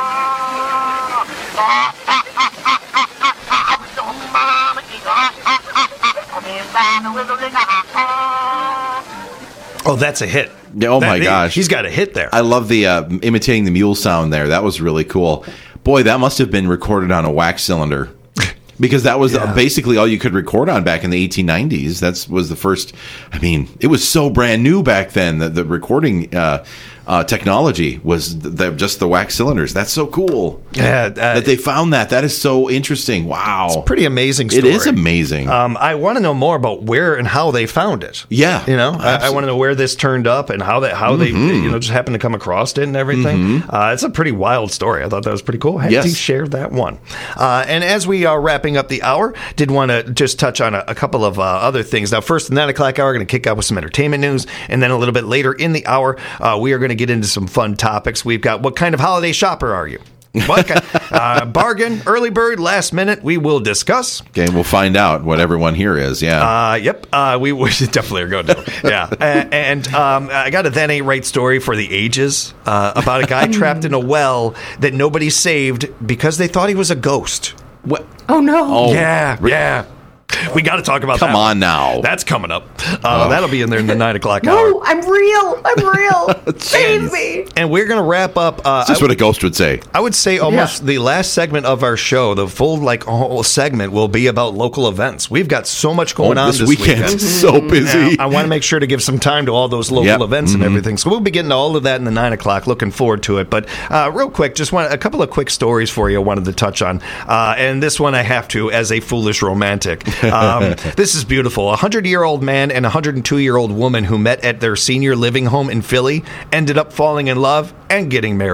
[SPEAKER 1] Oh, that's a hit.
[SPEAKER 2] Yeah, oh, my
[SPEAKER 1] That-
[SPEAKER 2] gosh.
[SPEAKER 1] He's got a hit there.
[SPEAKER 2] I love the uh, imitating the mule sound there. That was really cool. Boy, that must have been recorded on a wax cylinder. Because that was
[SPEAKER 1] Yeah.
[SPEAKER 2] uh, basically all you could record on back in the eighteen nineties. That was the first. I mean, it was so brand new back then that the recording uh, uh, technology was the, the, just the wax cylinders. That's so cool
[SPEAKER 1] yeah, uh,
[SPEAKER 2] that they found that. That is so interesting. Wow,
[SPEAKER 1] pretty amazing
[SPEAKER 2] It
[SPEAKER 1] story.
[SPEAKER 2] is amazing.
[SPEAKER 1] Um, I want to know more about where and how they found it.
[SPEAKER 2] Yeah,
[SPEAKER 1] you know, I, I
[SPEAKER 2] absolutely.
[SPEAKER 1] want to know where this turned up and how that how
[SPEAKER 2] Mm-hmm.
[SPEAKER 1] they you know just happened to come across it and everything. Uh, it's a pretty wild story. I thought that was pretty cool. I had
[SPEAKER 2] Yes.
[SPEAKER 1] to share that one. Uh, and as we are wrapping up the hour, did want to just touch on a, a couple of uh, other things. Now, first, the nine o'clock hour, going to kick out with some entertainment news, and then a little bit later in the hour, uh, we are going to get into some fun topics. We've got what kind of holiday shopper are you? What kind, uh, bargain, early bird, last minute? We will discuss.
[SPEAKER 2] Okay, we'll find out what everyone here is. Yeah.
[SPEAKER 1] Uh, yep, uh, we, we definitely are going to. Yeah, and, and um, I got a then ain't right story for the ages uh, about a guy trapped in a well that nobody saved because they thought he was a ghost.
[SPEAKER 2] what?
[SPEAKER 3] Oh no!
[SPEAKER 2] Oh,
[SPEAKER 1] Yeah, yeah. We got to talk about
[SPEAKER 2] Come
[SPEAKER 1] that.
[SPEAKER 2] on now.
[SPEAKER 1] That's coming up. Uh, That'll be in there in the nine o'clock hour.
[SPEAKER 3] No, I'm real. I'm real. Save me.
[SPEAKER 1] And we're going to wrap up. Uh,
[SPEAKER 2] That's
[SPEAKER 1] I,
[SPEAKER 2] what a ghost would say.
[SPEAKER 1] I would say almost the last segment of our show, the full like whole segment, will be about local events. We've got so much going
[SPEAKER 2] Oh,
[SPEAKER 1] on
[SPEAKER 2] this,
[SPEAKER 1] this
[SPEAKER 2] weekend
[SPEAKER 1] weekend.
[SPEAKER 2] is so busy.
[SPEAKER 1] Yeah, I want to make sure to give some time to all those local
[SPEAKER 2] Yep.
[SPEAKER 1] events and
[SPEAKER 2] Mhm.
[SPEAKER 1] everything. So we'll be getting to all of that in the nine o'clock. Looking forward to it. But uh, real quick, just want a couple of quick stories for you. I wanted to touch on, uh, and this one I have to as a foolish romantic. Um, this is beautiful. A hundred-year-old man and a hundred and two-year-old woman who met at their senior living home in Philly ended up falling in love and getting married.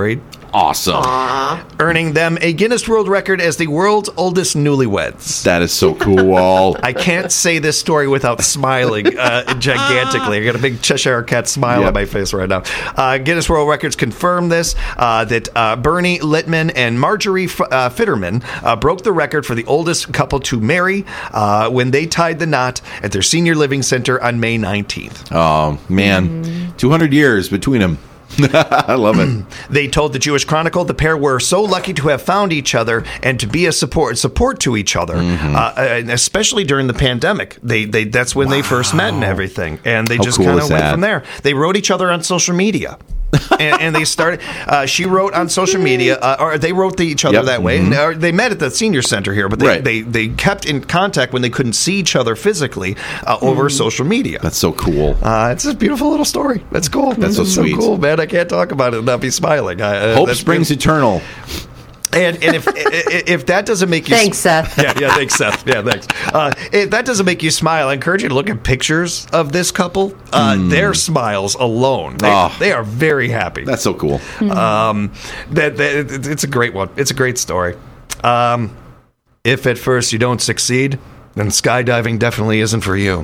[SPEAKER 2] Awesome.
[SPEAKER 1] earning them a Guinness World Record as the world's oldest newlyweds.
[SPEAKER 2] That is so cool.
[SPEAKER 1] I can't say this story without smiling uh, gigantically. I got a big Cheshire Cat smile
[SPEAKER 2] Yep.
[SPEAKER 1] on my face right now. Uh, Guinness World Records confirmed this, uh, that uh, Bernie Littman and Marjorie F- uh, Fitterman uh, broke the record for the oldest couple to marry uh, when they tied the knot at their senior living center on May nineteenth.
[SPEAKER 2] Oh, man. two hundred years between them. I love it.
[SPEAKER 1] They told the Jewish Chronicle the pair were so lucky to have found each other and to be a support support to each other,
[SPEAKER 2] Mm-hmm.
[SPEAKER 1] uh, and especially during the pandemic. They they that's when they first met and everything, and they
[SPEAKER 2] How
[SPEAKER 1] just
[SPEAKER 2] cool
[SPEAKER 1] kind
[SPEAKER 2] is
[SPEAKER 1] of went
[SPEAKER 2] that?
[SPEAKER 1] from there. They wrote each other on social media. and, and they started. Uh, she wrote on social media, uh, or they wrote to each other
[SPEAKER 2] Yep.
[SPEAKER 1] that way. And uh, they met at the senior center here, but they,
[SPEAKER 2] Right.
[SPEAKER 1] they they kept in contact when they couldn't see each other physically uh, over social media.
[SPEAKER 2] That's so cool.
[SPEAKER 1] Uh, it's a beautiful little story. That's cool.
[SPEAKER 2] That's so sweet.
[SPEAKER 1] cool, man. I can't talk about it and not be smiling. I, uh,
[SPEAKER 2] Hope
[SPEAKER 1] that's
[SPEAKER 2] springs
[SPEAKER 1] been-
[SPEAKER 2] eternal.
[SPEAKER 1] And, and if if that doesn't make you
[SPEAKER 3] Thanks, Seth.
[SPEAKER 1] yeah yeah thanks Seth yeah thanks uh, if that doesn't make you smile, I encourage you to look at pictures of this couple. Uh, Their smiles alone, they,
[SPEAKER 2] Oh.
[SPEAKER 1] they are very happy.
[SPEAKER 2] That's so cool.
[SPEAKER 1] um, that, that it- it's a great one. It's a great story. Um, if at first you don't succeed, then skydiving definitely isn't for you.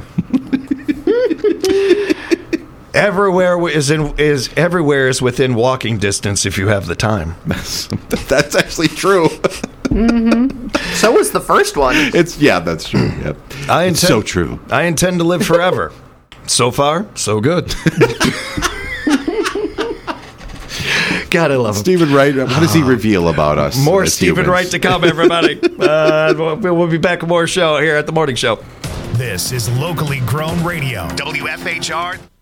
[SPEAKER 1] Everywhere is in is everywhere is within walking distance if you have the time.
[SPEAKER 2] That's actually true.
[SPEAKER 3] So was the first one.
[SPEAKER 2] It's yeah, that's true. Yep.
[SPEAKER 1] I
[SPEAKER 2] It's
[SPEAKER 1] intend,
[SPEAKER 2] so true.
[SPEAKER 1] I intend to live forever. So far, so good. God, I love him.
[SPEAKER 2] Stephen Wright, what does he reveal about us?
[SPEAKER 1] More
[SPEAKER 2] as
[SPEAKER 1] Stephen
[SPEAKER 2] humans?
[SPEAKER 1] Wright to come, everybody. uh, we'll, we'll be back with more show here at the morning show.
[SPEAKER 6] This is locally grown radio. W F H R